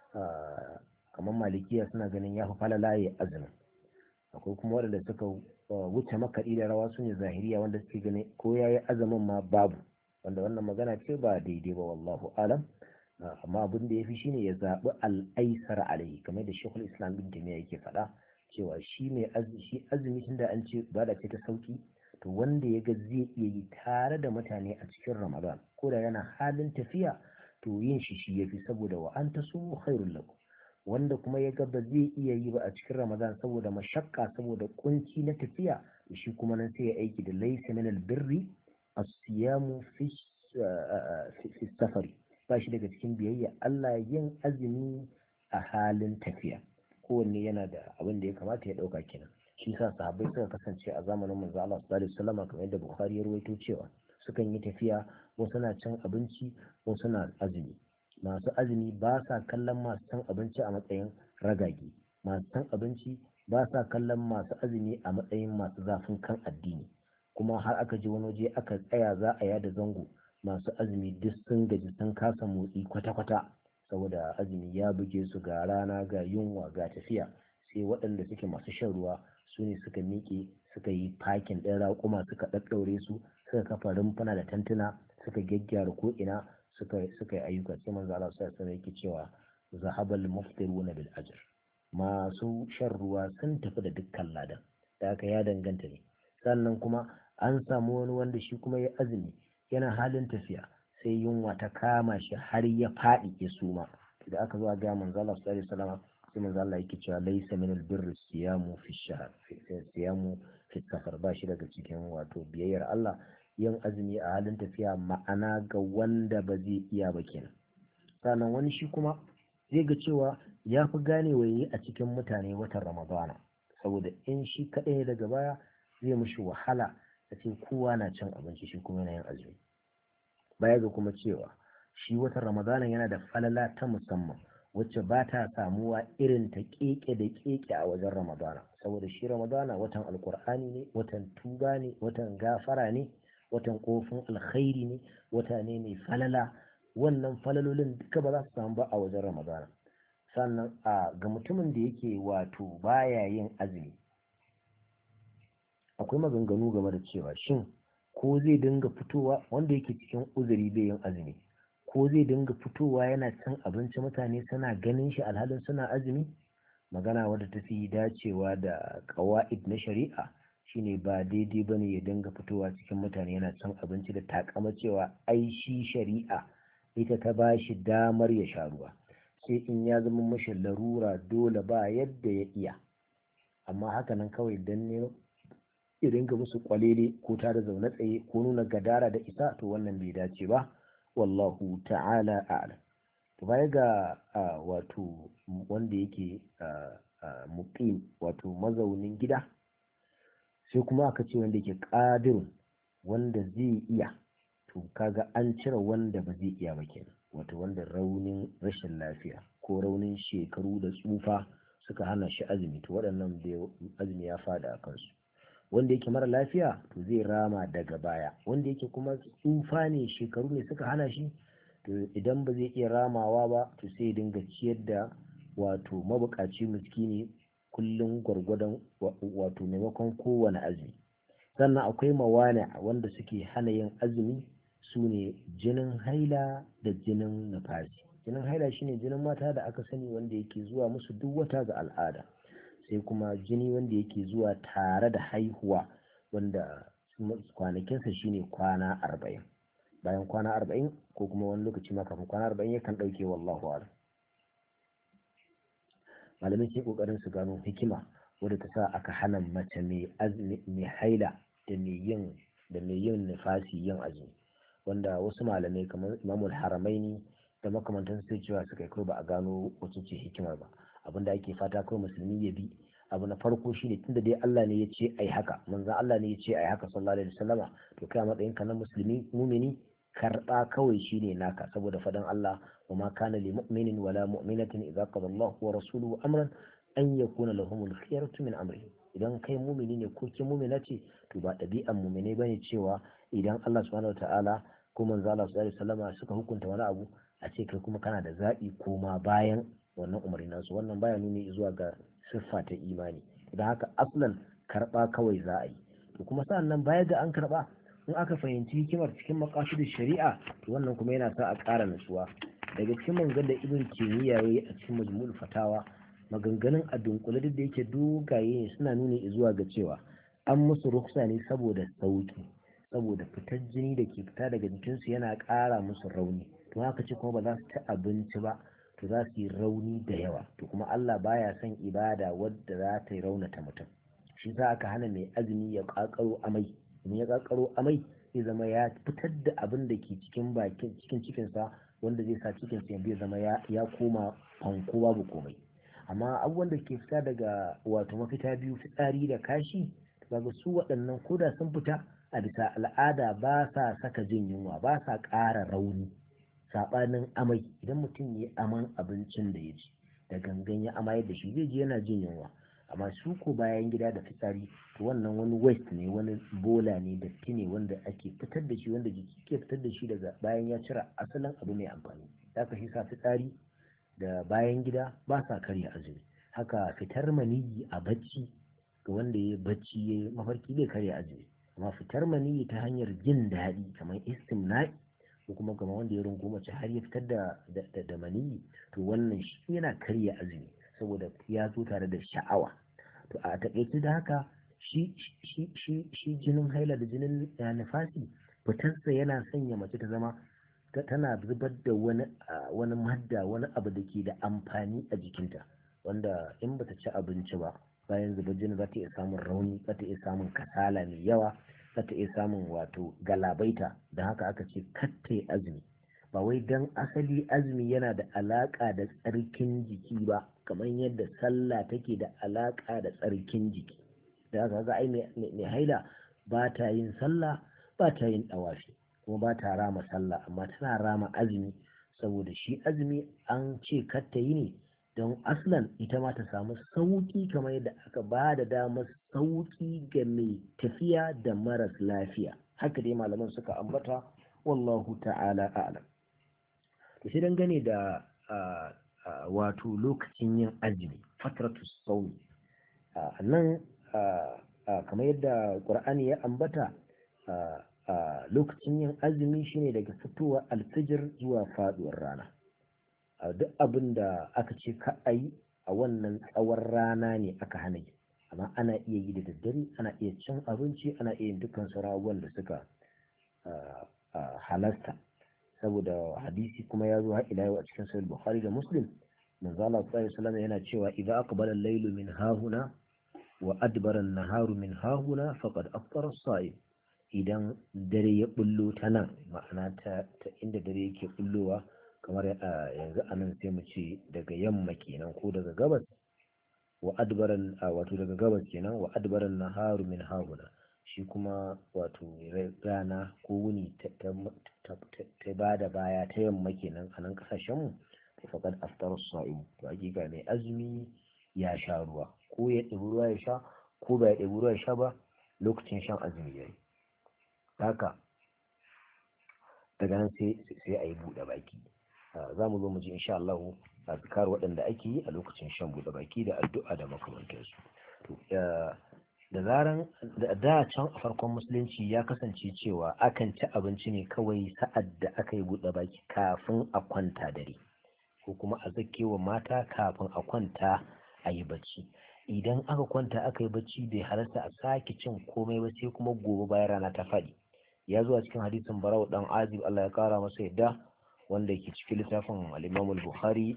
kamar malikiya suna ganin ya fi falala ya azumin. Akwai kuma waɗanda suka wuce makaɗi da rawa su ne zahiriya, wanda suke ganin ko ya yi azumin ma babu, wanda wannan magana ce ba daidai ba, wallahu alam. Amma abin da ya fi shine ya zaɓi al'aisar alaihi, kamar da shekul islam bin jami'a yake faɗa cewa shi mai shi azumi tun da an ce ibada ce ta sauki, to wanda ya ga zai iya yi tare da mutane a cikin ramadan ko da yana halin tafiya, to yin shi shi yafi, saboda wa an tasumu khairul lakum. Wanda kuma ya ga ba zai iya yi ba a cikin ramadan saboda mashakka, saboda kunci na tafiya, to shi kuma nan sai ya aiki da laysa min albirri as-siyamu fi fi safari. Ba shi daga cikin biyayya Allah yin azumi a halin tafiya. Kowanne yana da abin da ya kamata ya dauka kenan. Shi sa sahabbai suka kasance a zamanin manzo Allah sallallahu alaihi wasallam, kamar yadda Bukhari ya rawaito cewa sukan yi tafiya, wasu na cin abinci, wasu na azumi. Masu azumi ba sa kallon masu cin abinci a matsayin ragage, masu cin abinci ba sa kallon masu azumi a matsayin masu zafin kan addini. Kuma har aka ji wani waje aka tsaya za a yada zango, masu azumi duk sun gaji sun kasa motsi kwata-kwata, saboda azumi ya buge su, ga rana ga yunwa ga tafiya. Sai waɗanda suke masu shan ruwa su ne suka miƙe suka yi fakin ɗin raƙuma, suka ɗaɗɗaure su, suka kafa rumfuna da tantuna, suka gyaggyara ko'ina, suka suka yi ayyuka. Sai manzo Allah sallallahu alaihi wasallam yake cewa zahabal muftiruna bil ajr, masu shan ruwa sun tafi da dukkan ladan. Da haka ya danganta ne. Sannan kuma an samu wani wanda shi kuma ya azumi yana halin tafiya, sai yunwa ta kama shi har ya faɗi ya suma. Da aka zo ga manzo Allah sallallahu alaihi wasallam, sai manzo Allah yake cewa laysa min albirri siyamu fi shahr siyamu fi safar. Ba shi daga cikin wato biyayyar Allah yin azumi a halin tafiya, ma'ana ga wanda ba zai iya ba kenan. Sannan wani shi kuma zai ga cewa ya fi gane waye a cikin mutane watan Ramadana, saboda in shi kaɗai ne daga baya zai mushi wahala a ce kowa na cin abinci shi kuma yana yin azumi. Baya ga kuma cewa shi watan Ramadana yana da falala ta musamman wacce ba ta samuwa irin ta keke da keke a wajen Ramadana, saboda shi Ramadana watan alkur'ani ne, watan tuba ne, watan gafara ne, watan kofin alkhairi ne, wata ne mai falala. Wannan falalolin duka ba za su samu ba a wajen Ramadana. Sannan a ga mutumin da yake wato baya yin azumi, akwai maganganu game da cewa shin ko zai dinga fitowa, wanda yake cikin uzuri bai yin azumi, ko zai dinga fitowa yana cin abinci mutane suna ganin shi alhalin suna azumi? Magana wadda ta fi dacewa da ƙawa'id na shari'a shine ba daidai bane ya dinga fitowa cikin mutane yana cin abinci da takama cewa ai shi shari'a ita ta ba shi damar ya sha ruwa, sai in ya zama mashi larura dole ba yadda ya iya. Amma haka nan kawai dan ne ya dinga musu kwalele ko ta da zaune tsaye ko nuna gadara da isa, to wannan bai dace ba, wallahu ta'ala a'lam. To baya ga wato wanda yake muqim, wato mazaunin gida, sai kuma aka ce wanda yake qadir, wanda zai iya. To kaga an cire wanda ba zai iya ba kenan, wato wanda raunin rashin lafiya ko raunin shekaru da tsufa suka hana shi azumi, to waɗannan azumi ya fada a kansu. Wanda yake mara lafiya to zai rama daga baya. Wanda yake kuma tsufa ne, shekaru ne suka hana shi, to idan ba zai iya ramawa ba, to sai ya dinga ciyar da wato mabukaci miskini kullum gwargwadon wato maimakon kowane azumi. Sannan akwai mawana wanda suke hana yin azumi, su ne jinin haila da jinin nifasi. Jinin haila shine jinin mata da aka sani wanda yake zuwa musu duk wata ga al'ada, sai kuma jini wanda yake zuwa tare da haihuwa, wanda kwanakinsa shine kwana arba'in. Bayan kwana arba'in ko kuma wani lokaci ma kafin kwana arba'in yakan ɗauke, wallahu a'lam. Malamai sai kokarin su gano hikima wadda ta sa aka hana mace mai azumi mai haila da mai yin da mai yin nifasi yin azumi, wanda wasu malamai kamar Imamul Haramaini da makamantan sai cewa suka kai ba a gano wacce ce hikimar ba. Abinda ake fata kawai musulmi ya bi abu na farko shine, tunda dai Allah ne ya ce ai haka, manzon Allah ne ya ce ai haka sallallahu alaihi wasallama, to kai a matsayin ka na musulmi mumini karba kawai shine naka, saboda fadan Allah wa ma kana lil mu'minin wala mu'minatin idza qada Allahu wa rasuluhu amran an yakuna lahumul khiyaratu min amri. Idan kai mumini ne ko ki mumina ce, to ba ɗabi'an mumine bane cewa idan Allah subhanahu wataala ko manzo Allah sallallahu alaihi wasallama suka hukunta wani abu a ce kai kuma kana da zaɓi koma bayan wannan umarni nasu. Wannan baya nuni zuwa ga siffa ta imani. Idan haka aslan karɓa kawai za a yi. To kuma sa'an nan baya ga an karɓa, in aka fahimci hikimar cikin maqasidin shari'a, to wannan kuma yana sa a ƙara nutsuwa. Daga cikin maganganun da Ibn Taymiyyah yayi a cikin Majmu'ul Fatawa, maganganun a dunkule duk da yake dogaye ne, suna nuni zuwa ga cewa an musu ruksa ne saboda sauki, saboda fitar jini da ke fita daga jikinsu yana ƙara musu rauni. To haka ce kuma ba za su ci abinci ba, to za su yi rauni da yawa. To kuma Allah baya son ibada wadda za ta yi raunata mutum. Shi za aka hana mai azumi ya ƙaƙaro amai. In ya ƙaƙaro amai zai zama ya fitar da abin da ke cikin bakin cikin cikinsa, wanda zai sa cikinsa ya zama ya koma fanko babu komai. Amma abubuwan da ke fita daga wato mafita biyu, fitsari da kashi, daga su waɗannan koda sun fita a bisa al'ada ba sa saka jin yunwa, ba sa ƙara rauni. Saɓanin amai, idan mutum ya aman abincin da ya ci da gangan ya amayar da shi, zai ji yana jin yunwa. Amma su ko bayan gida da fitsari, to wannan wani waste ne, wani bola ne, datti ne wanda ake fitar da shi, wanda jiki ke fitar da shi daga bayan ya cire asalin abu mai amfani. Haka shi sa fitsari da bayan gida ba sa karya azumi. Haka fitar maniyyi a bacci ga wanda ya bacci ya mafarki bai karya azumi. Amma fitar maniyyi ta hanyar jin daɗi kamar istimna'i, ko kuma kamar wanda ya rungu mace har ya fitar da da, da maniyyi, to wannan shi yana karya azumi saboda ya zo tare da sha'awa. To a taƙaice da haka shi shi shi shi jinin haila da jinin nifasi, fitarsa yana sanya mace ta zama tana zubar da wani wani madda, wani abu da ke da amfani a jikinta, wanda in bata ci abinci ba bayan zubar jini za ta iya samun rauni, za ta iya samun kasala mai yawa, za ta iya samun wato galabaita. Da haka aka ce katta yi azumi, ba wai dan asali azumi yana da alaka da tsarkin jiki ba, kamar yadda sallah take da alaka da tsarkin jiki. Da haka ga ai mai haila ba ta yin sallah, ba ta yin dawafi, kuma ba ta rama sallah, amma tana rama azumi, saboda shi azumi an ce katta yi ne don aslan ita ma ta samu sauki, kamar yadda aka ba da damar sauki ga mai tafiya da maras lafiya. Haka dai malaman suka ambata, wallahu ta'ala a'lam. To sai dangane da wato lokacin yin azumi, fatratu sawmi, nan kamar yadda Qur'ani ya ambata, lokacin yin azumi shine daga fitowar alfijir zuwa faduwar rana. Duk abin da aka ce ka a yi a wannan tsawon rana ne aka hana yi, amma ana iya yi da daddare, ana iya cin abinci, ana iya yin dukkan sauran da suka halasta. Saboda hadisi kuma ya zo har ila yau a cikin sahih Bukhari da Muslim, manzo Allah sallallahu alaihi wasallam yana cewa idza aqbala al-laylu min hahuna wa adbara an-naharu min hahuna faqad aftara as-sa'im. Idan dare ya bullo ta nan, ma'ana ta inda dare yake bullowa, kamar yanzu a nan sai mu ce daga yamma kenan ko daga gabas, wa adbaran wato daga gabas kenan, wa adbaran naharu min hahuna, shi kuma wato rana ko wuni ta ba da baya ta yamma kenan a nan kasashen mu, to faqad aftara as-sa'im. To hakika ne azumi ya sha ruwa, ko ya ɗebi ruwa ya sha ko ba ya ɗebi ruwa ya sha ba, lokacin shan azumi yayi. Haka daga nan sai sai a yi buɗe baki. Za mu zo mu ji insha Allah azkar waɗanda ake yi a lokacin shan buɗe baki da addu'a da makamantansu. To da zaran da can a farkon musulunci ya kasance cewa akan ci abinci ne kawai sa'ad da aka yi buɗe baki kafin a kwanta dare, ko kuma a zakewa mata kafin a kwanta a yi bacci. Idan aka kwanta aka yi bacci bai halarta a sake cin komai ba sai kuma gobe bayan rana ta faɗi. Ya zo a cikin hadisin Barau dan Azib, Allah ya kara masa yadda, wanda yake cikin littafin al-Imam al-Bukhari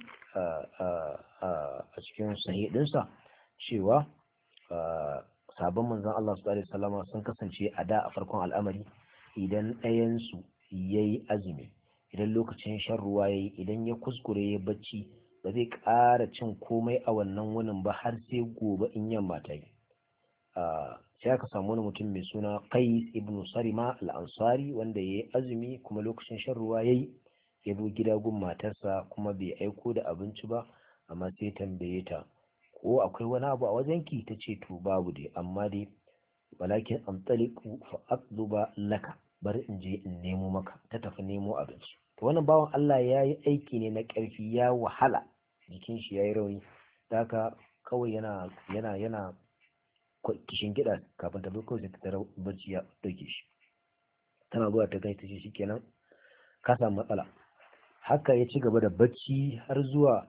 a cikin sahih dinsa, cewa sabon manzon Allah sallallahu alaihi wasallam sun kasance a da a farkon al'amari, idan ɗayan su yayi azumi, idan lokacin shan ruwa yayi, idan ya kuskure ya bacci, ba zai ƙara cin komai a wannan wunin ba har sai gobe in yamma ta yi. sai aka samu wani mutum mai suna Qais ibn Sarima al-Ansari wanda yayi azumi kuma lokacin shan ruwa yayi ya zo gida gun matarsa kuma bai aiko da abinci ba, amma sai tambaye ta ko akwai wani abu a wajenki, ta ce to babu dai, amma dai walakin antaliqu fa atluba laka, bari in je in nemo maka. Ta tafi nemo abinci. To wannan bawan Allah ya yi aiki ne na ƙarfi, ya wahala, jikin shi ya yi rauni, da haka kawai yana yana yana kishin gida kafin ta zo kawai sai ta tara bacci ya ɗauke shi. Tana zuwa ta gani ta ce shikenan ka samu matsala. Haka ya ci gaba da bacci har zuwa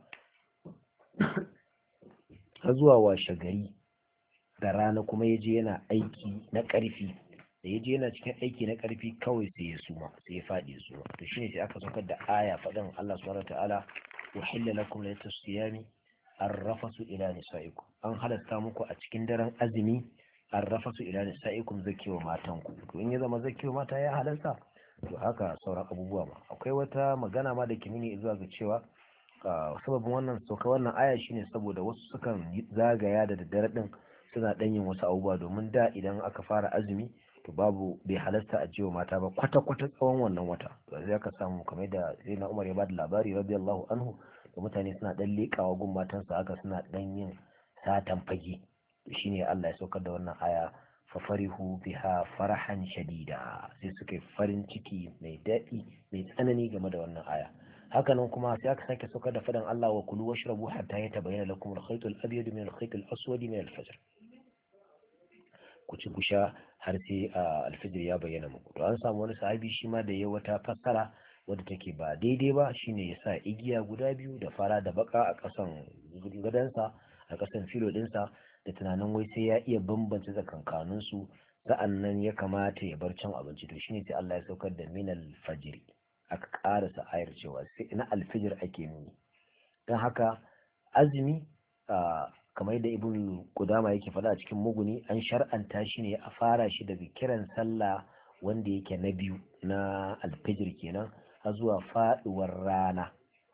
har zuwa washe gari da rana, kuma ya je yana aiki na ƙarfi. Da ya je yana cikin aiki na ƙarfi kawai sai ya suma, sai ya faɗi ya suma. To shine sai aka saukar da aya faɗin Allah subhanahu wataala uhilla lakum laylatus siyami arrafasu ila nisaikum, an halatta muku a cikin daren azumi arrafasu ila nisaikum, zakewa matanku. To in ya zama zakewa mata ya halarta, to haka sauran abubuwa ma. Akwai wata magana ma da ke nuni zuwa ga cewa sababin wannan sauka wannan aya shine saboda wasu sukan zagaya da daddare din suna dan yin wasu abubuwa, domin da idan aka fara azumi to babu bai halasta a jiwa mata ba kwata kwata tsawon wannan wata. Sai aka samu kamar da sai na Umar ya bada labari radiyallahu anhu, da mutane suna dan lekawa gun matansa haka suna dan yin satan fage. To shine Allah ya saukar da wannan aya fafarihu biha farahan shadida, sai suka yi farin ciki mai daɗi mai tsanani game da wannan aya. Hakanan kuma sai aka sake saukar da fadan Allah wa kulu washrabu hatta yatabayyana lakum al-khayt al-abyad min al-khayt al-aswad min al-fajr, ku ci ku sha har sai al-fajr ya bayyana muku. To an samu wani sahabi shi ma da ya wata fassara wadda take ba daidai ba, shine ya sa igiya guda biyu da fara da baka a kasan gadansa, a kasan filo dinsa, da tunanin wai sai ya iya bambance tsakankanin su sa'annan ya kamata ya bar cin abinci. To shine sai Allah ya saukar da min al-fajr, aka karasa ayar cewa sai na al-fajr ake nuni. Dan haka azumi kamar yadda Ibn Qudama yake faɗa a cikin Mughni, an shar'anta shi ne a fara shi daga kiran sallah wanda yake na biyu na al-fajr kenan har zuwa faduwar rana.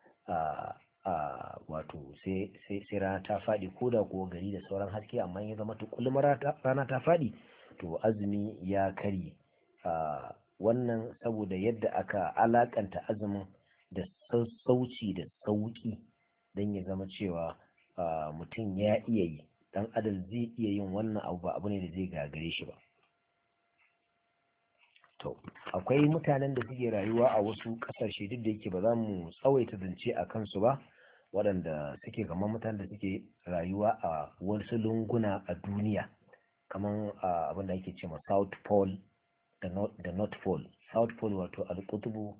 Wato sai rana ta faɗi, ko da ko gari da sauran haske, amma ya zama tukulma rana ta faɗi to azumi ya kari. Wannan saboda yadda aka alakanta azumin da sassauci da sauki, don ya zama cewa mutum ya iya yi, dan adam zai iya yin wannan abu, ba abu ne da zai gagare shi ba. To akwai mutanen da suke rayuwa a wasu ƙasashe, duk da yake ba za mu tsawaita zance a kansu ba, waɗanda suke kamar mutanen da suke rayuwa a wasu lunguna a duniya, kamar abin da ake ce ma South Pole da North Pole. South Pole wato al-qutbu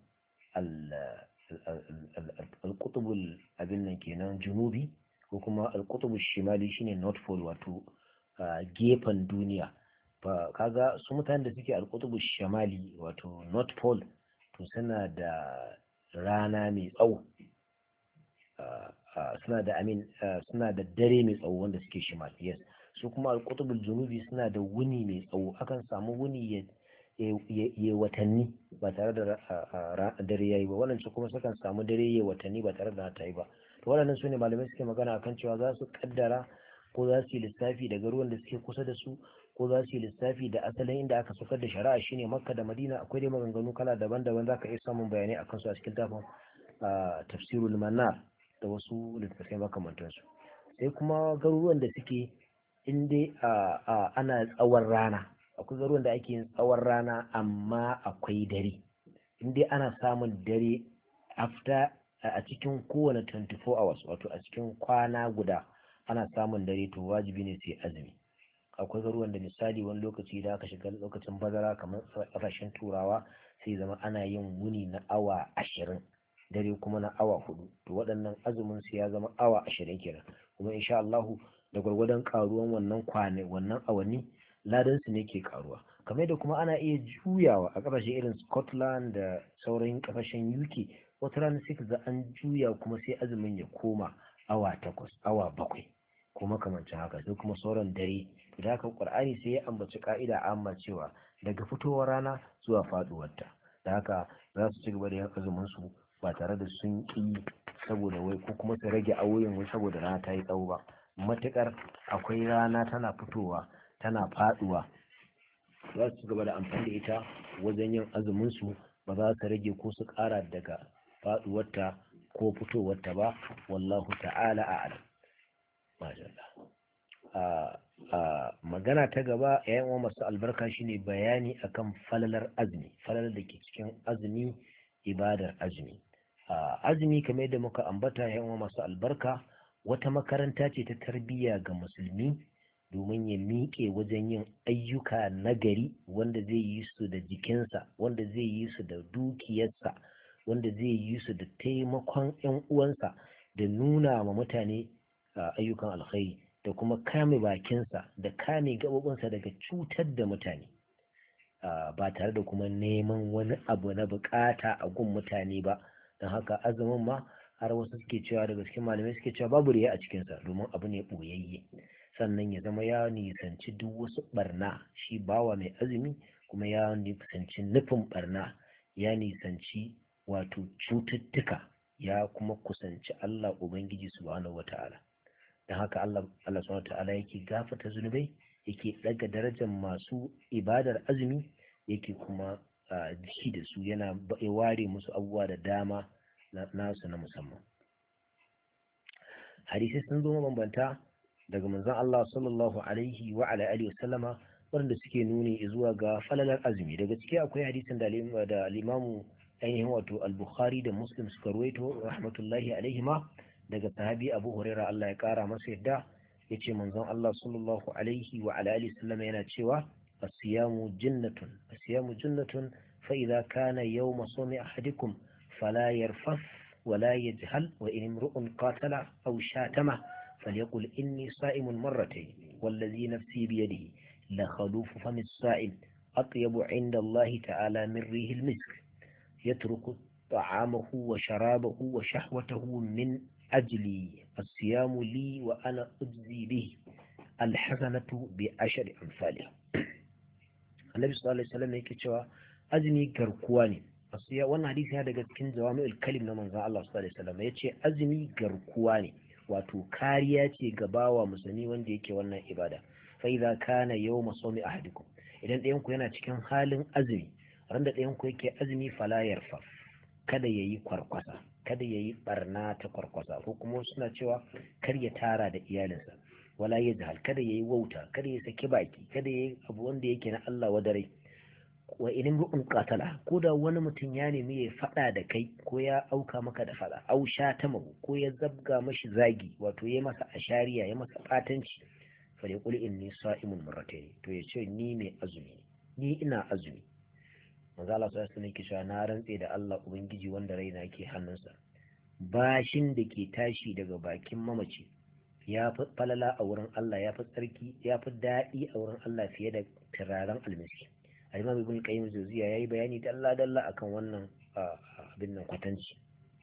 al-qutbu abin nan kenan junubi, ko kuma al-qutbu shimali shine North Pole wato gefen duniya. Kaga su mutanen da suke al-qutbu shimali wato North Pole, to suna da rana mai tsawo, suna da amin suna da dare mai tsawo wanda suke shimali. Yes, su kuma al-qutbul junubi suna da wuni mai tsawo, akan samu wuni ya ya watanni ba tare da dare yayi ba, wannan su kuma sukan samu dare ya watanni ba tare da ta yi ba. To waɗannan su ne malamai suke magana akan cewa za su kaddara ko za su yi lissafi daga ruwan da suke kusa da su, ko za su yi lissafi da asalin inda aka saukar da shari'a shine Makka da Madina. Akwai dai maganganu kala daban-daban, zaka iya samun bayanai akan su a cikin tafin tafsirul manar da wasu littattafai makamantansu. Sai kuma garuruwan da suke in dai ana tsawon rana, akwai garuruwan da ake yin tsawon rana amma akwai dare. In dai ana samun dare after a cikin kowane twenty-four hours, wato a cikin kwana guda ana samun dare, to wajibi ne sai azumi. Akwai garuruwan da misali wani lokaci da aka shiga lokacin bazara kamar ƙasashen turawa, sai zama ana yin wuni na awa ashirin, dare kuma na awa hudu. To waɗannan azumin su ya zama awa ashirin kenan, kuma insha Allah da gwargwadon karuwan wannan kwane wannan awanni ladan su ne ke karuwa. Kamar da kuma ana iya juyawa a ƙasashe irin Scotland da sauran ƙasashen U K, wata rana sai ka ga an juya kuma sai azumin ya koma awa takwas, awa bakwai, ko makamancin haka, sai kuma sauran dare. Da haka Qur'ani sai ya ambaci ka'ida amma cewa daga fitowar rana zuwa faduwarta. Da haka za su ci gaba da yin azumin su ba tare da sun ƙi saboda wai ko kuma su rage awoyin wai saboda rana ta yi tsawo ba. Matuƙar akwai rana tana fitowa tana faduwa za su gaba da amfani da ita wajen yin azumin su, ba za su rage ko su ƙara daga faduwarta ko fitowarta ba. Wallahu ta'ala a'lam. a a magana ta gaba yayin wa masu albarka shine bayani akan falalar azumi, falalar da ke cikin azumi, ibadar azumi. Azumi kamar yadda muka ambata yayin wa masu albarka wata makaranta ce ta tarbiyya ga musulmi domin ya miƙe wajen yin ayyuka nagari wanda zai yi su da jikinsa, wanda zai yi su da dukiyarsa, wanda zai yi su da taimakon 'yan uwansa, da nuna ma mutane ayyukan alkhairi, da kuma kame bakinsa da kame gaɓoɓinsa daga cutar da mutane ba tare da kuma neman wani abu na bukata a gun mutane ba. Don haka azumin ma har wasu suke cewa, daga cikin malamai suke cewa babu riya a cikinsa domin abu ne ɓoyayye. Sannan ya zama ya nisanci duk wasu barna, shi bawa mai azumi kuma ya nisanci nufin barna, ya nisanci wato cututtuka, ya kuma kusanci Allah Ubangiji subhanahu wata'ala. Don haka Allah Allah subhanahu wata'ala yake gafarta zunubai, yake daga darajar masu ibadar azumi, yake kuma shi da su, yana ware musu abubuwa da dama nasu na musamman. Hadisi sun zo mabambanta daga manzon Allah sallallahu alaihi wa ala alihi wasallama wanda suke nuni zuwa ga falalar azumi. Daga ciki akwai hadisin da da al-Imam ainihin wato al-Bukhari da Muslim suka ruwaito rahmatullahi alaihima daga sahabi Abu Hurairah Allah ya kara masa yadda, yace manzon Allah sallallahu alaihi wa ala alihi wasallama yana cewa as-siyamu jannatun as-siyamu jannatun fa idza kana yawma sawmi ahadikum fala yarfas wala yajhal wa in imru'un qatala aw shatama فليقل إني صائم مرتين والذي نفسي بيده لخلوف فم الصائم أطيب عند الله تعالى من ريح المسك يترك طعامه وشرابه وشهوته من أجلي الصيام لي وأنا أجزي به الحسنة بعشر أمثالها. النبي صلى الله عليه وسلم يكتشف أزمي كركواني الصيام. وانا حديث هذا قد كان جوامع الكلم من الله صلى الله عليه وسلم يكتشف أزمي كركواني، wato kariya ce ga bawa musulmi wanda yake wannan ibada. Fa idza kana yawma sawmi ahadikum, idan ɗayan ku yana cikin halin azumi, ran da ɗayan ku yake azumi, fala yarfa, kada yayi kwarkwasa, kada yayi barna ta kwarkwasa, ko kuma suna cewa kar ya tara da iyalinsa, wala yajhal, kada yayi wauta, kada ya saki baki, kada yayi abu wanda yake na Allah wadare. Wa in ru'un qatala, ko da wani mutum ya nemi ya fada da kai ko ya auka maka da fada, au shatama, ko ya zabga mashi zagi, wato ya masa ashariya, ya masa fatanci, fa yaqul inni sa'imun marratayn, to ya ce ni mai azumi, ni ina azumi. Manzo Allah sallallahu alaihi wasallam na rantse da Allah Ubangiji wanda raina yake hannunsa, bashin da ke tashi daga bakin mamaci ya fi falala a wurin Allah, ya fi tsarki, ya fi daɗi a wurin Allah fiye da turaren almiski. Al-Imam Ibn Qayyim Jawziyya yayi bayani dalla dalla akan wannan abin nan kwatanci.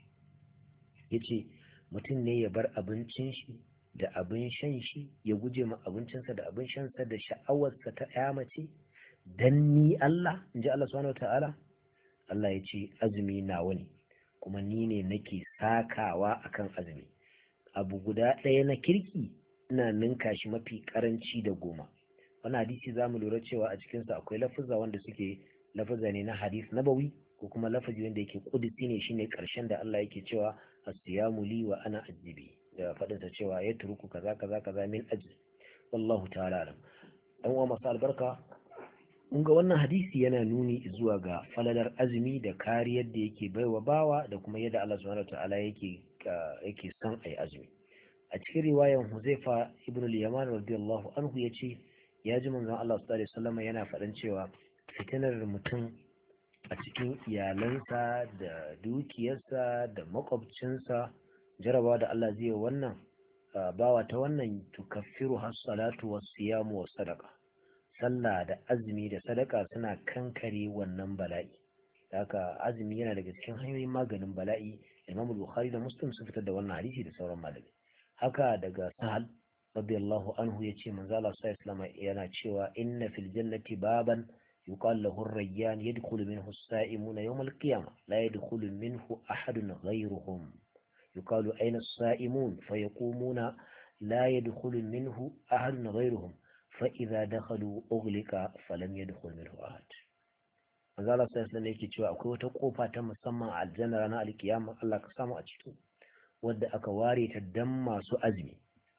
Yace mutum ne ya bar abincin shi da abin shan shi, ya guje ma abincinsa da abin shansa da sha'awarsa ta ƴa mace dan ni Allah, inji Allah subhanahu wataala. Allah ya ce azumi nawa ne kuma ni ne nake sakawa akan azumi. Abu guda ɗaya na kirki ina ninka shi mafi karanci da goma. Wannan hadisi zamu lura cewa a cikinsa akwai lafuzza wanda suke lafuzza ne na hadis nabawi, ko kuma lafazi wanda yake kudusi ne, shine karshen da Allah yake cewa as-siyamu li wa ana ajibi, da fadin sa cewa ya turuku kaza kaza kaza min ajli. Wallahu ta'ala alam. Dan uwa masu albarka, mun ga wannan hadisi yana nuni zuwa ga falalar azumi da kariyar da yake baiwa bawa, da kuma yadda Allah subhanahu wataala yake yake son ai azumi. A cikin riwayan Huzaifa ibn al-Yaman radiyallahu anhu yace ya ji manzon Allah sallallahu alaihi wasallam yana faɗan cewa fitinar mutum a cikin iyalansa da dukiyarsa da makwabcinsa, jarabawa da Allah zai wannan bawa ta wannan, tukaffiru has-salatu was-siyamu was-sadaqa, sallah da azumi da sadaka suna kankare wannan bala'i. Haka azumi yana daga cikin hanyoyin maganin bala'i. Imam Bukhari da Muslim sun fitar da wannan hadisi da sauran malamai. Haka daga Sahal radiyallahu anhu yace manzo Allah sallallahu alaihi wasallam yana cewa inna fil jannati baban yuqal lahu ar-rayyan yadkhulu minhu as-sa'imuna yawm al-qiyamah la yadkhulu minhu ahadun ghayruhum yuqalu ayna as-sa'imun fayaqumuna la yadkhulu minhu ahadun ghayruhum fa idza dakhalu ughliqa falam yadkhul minhu ahad. manzo Allah sallallahu alaihi yake cewa akwai wata kofa ta musamman a aljanna ranar alkiyama, Allah ka samu a cikin, wadda aka ware ta dan masu azumi.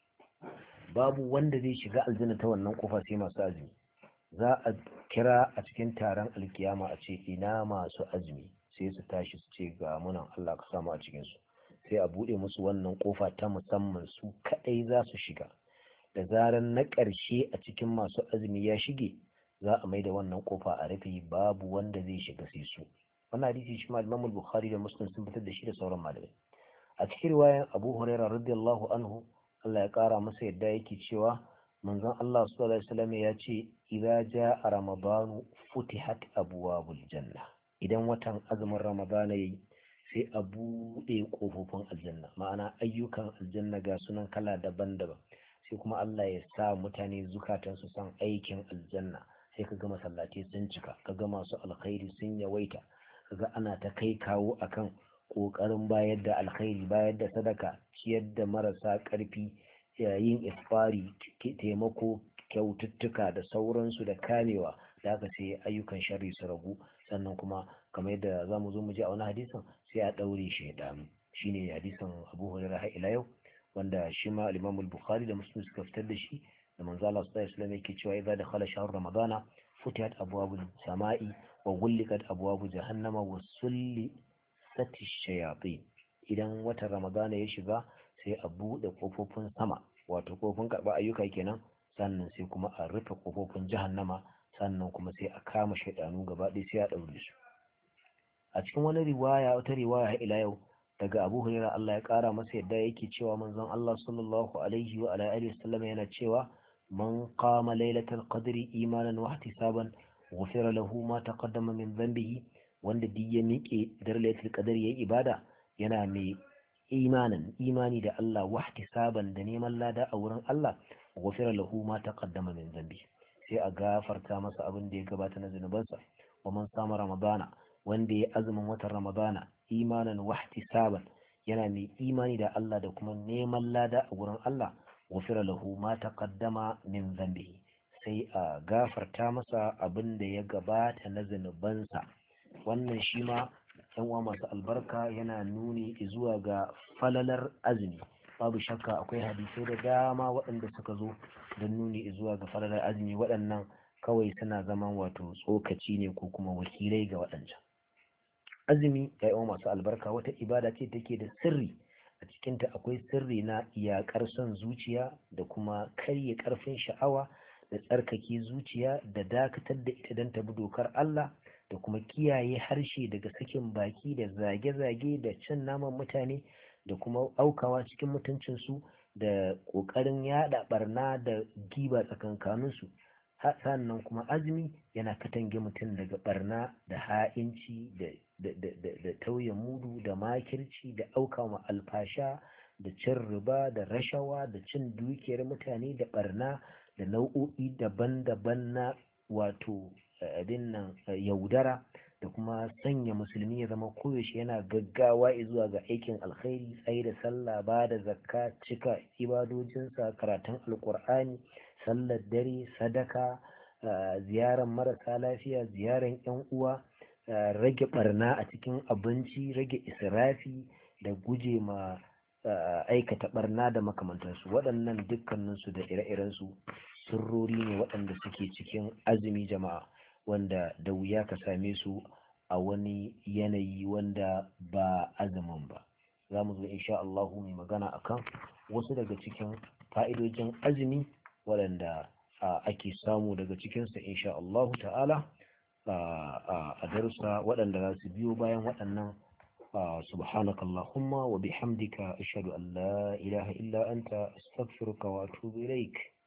babu wanda zai shiga aljanna ta wannan kofa sai masu azumi. za a kira a cikin taron alkiyama a ce ina masu azumi, sai su tashi su ce ga munan, Allah ka samu a cikin su. sai a bude musu wannan kofa ta musamman, su kadai za su shiga. da zaran na ƙarshe a cikin masu azumi ya shige, za a mai da wannan kofa a rufe, babu wanda zai shiga sai su. wannan hadisi shi ma Imam Bukhari da Muslim sun fitar da shi da sauran malamai. a cikin riwayan Abu Hurairah radiyallahu anhu, Allah ya kara masa yadda, yake cewa manzon Allah sallallahu alaihi wasallam ya ce idza jaa ramadanu futihat abwabul janna. idan watan azumin ramadana yayi, sai a buɗe ƙofofin aljanna, ma'ana ayyukan aljanna ga sunan kala daban-daban. sai kuma Allah ya sa mutane zukatan su san aikin aljanna, sai kaga masallatai sun cika, kaga masu alkhairi sun yawaita, kaga ana ta kai kawo akan kokarin bayar da alkhairi, bayar da sadaka, ciyar da marasa ƙarfi, yin isfari, taimako, kyaututtuka da sauransu da kamewa. da haka sai ayyukan sharri su ragu. sannan kuma kamar yadda za mu zo mu ji a wani hadisin, sai a ɗaure shaidanu. shine hadisin Abu Hurairah har ila yau, wanda shi ma al-Imam al-Bukhari da Muslim suka fitar da shi, da manzo Allah sallallahu alaihi wasallam yake cewa idza dakhala shahr ramadana futihat abwabul sama'i wa ghulqat abwabu jahannama wa sullisati shayatin. idan watan ramadana ya shiga, sai a buɗe kofofin sama, wato kofofin karɓar ayyuka kenan, sannan sai kuma a rufe kofofin jahannama, sannan kuma sai a kama shaidanu gaba ɗaya sai a ɗaure su. a cikin wani riwaya wata riwaya ila yau daga Abu Hurairah, Allah ya ƙara masa yadda, yake cewa manzon Allah sallallahu alaihi wa ala alihi wasallam yana cewa man qama lailatal qadri imanan wa ihtisaban ghufira lahu ma taqaddama min dhanbihi. wanda duk ya miƙe dar lailatul qadri yayi ibada yana mai imanin imani da Allah wa ihtisaban da neman lada a wurin Allah, ghufira lahu ma taqaddama min dhanbihi, sai a gafarta masa abin da ya gabata na zunubansa. wa man sama ramadana, wanda ya azumin watan ramadana imanan wa ihtisaban, yana mai imani da Allah da kuma neman lada a gurin Allah, ghufira lahu ma taqaddama min dhanbihi, sai a gafarta masa abin da ya gabata na zunubansa. wannan shi ma yan uwa masu albarka yana nuni zuwa ga falalar azumi. babu shakka akwai hadisai da dama waɗanda suka zo don nuni zuwa ga falalar azumi, waɗannan kawai suna zaman wato tsokaci ne ko kuma wakilai ga waɗancan. azumi ya yi masu albarka wata ibada ce take da sirri a cikinta. akwai sirri na iyakar son zuciya da kuma karye karfin sha'awa da tsarkake zuciya da dakatar da ita don ta bi dokar Allah, da kuma kiyaye harshe daga sakin baki da zage-zage da cin naman mutane, da kuma aukawa cikin mutuncinsu, da ƙoƙarin yada barna da giba tsakankaninsu. sannan kuma azumi yana katange mutum daga barna da ha'inci da tauye mudu da makirci da aukawa alfasha da cin riba da rashawa da cin dukiyar mutane da barna da nau'o'i daban-daban na wato abin nan yaudara, da kuma sanya musulmi ya zama koyaushe yana gaggawa zuwa ga aikin alkhairi, tsaye da sallah, ba da zakka, cika ibadojinsa, karatun alkur'ani, sallar dare, sadaka, ziyarar marasa lafiya, ziyarar yan uwa, rage barna a cikin abinci, rage israfi da guje ma aikata barna da makamantansu. waɗannan dukkaninsu da ire-irensu sirrori ne waɗanda suke cikin azumi jama'a, wanda da wuya ka same su a wani yanayi wanda ba azumin ba. za mu zo insha Allah mai magana akan wasu daga cikin fa'idojin azumi waɗanda ake samu daga cikinsa insha Allah ta'ala a darussa waɗanda za su biyo bayan waɗannan. subhanakallahumma wa bihamdika ashhadu an la ilaha illa anta astaghfiruka wa atubu ilaik.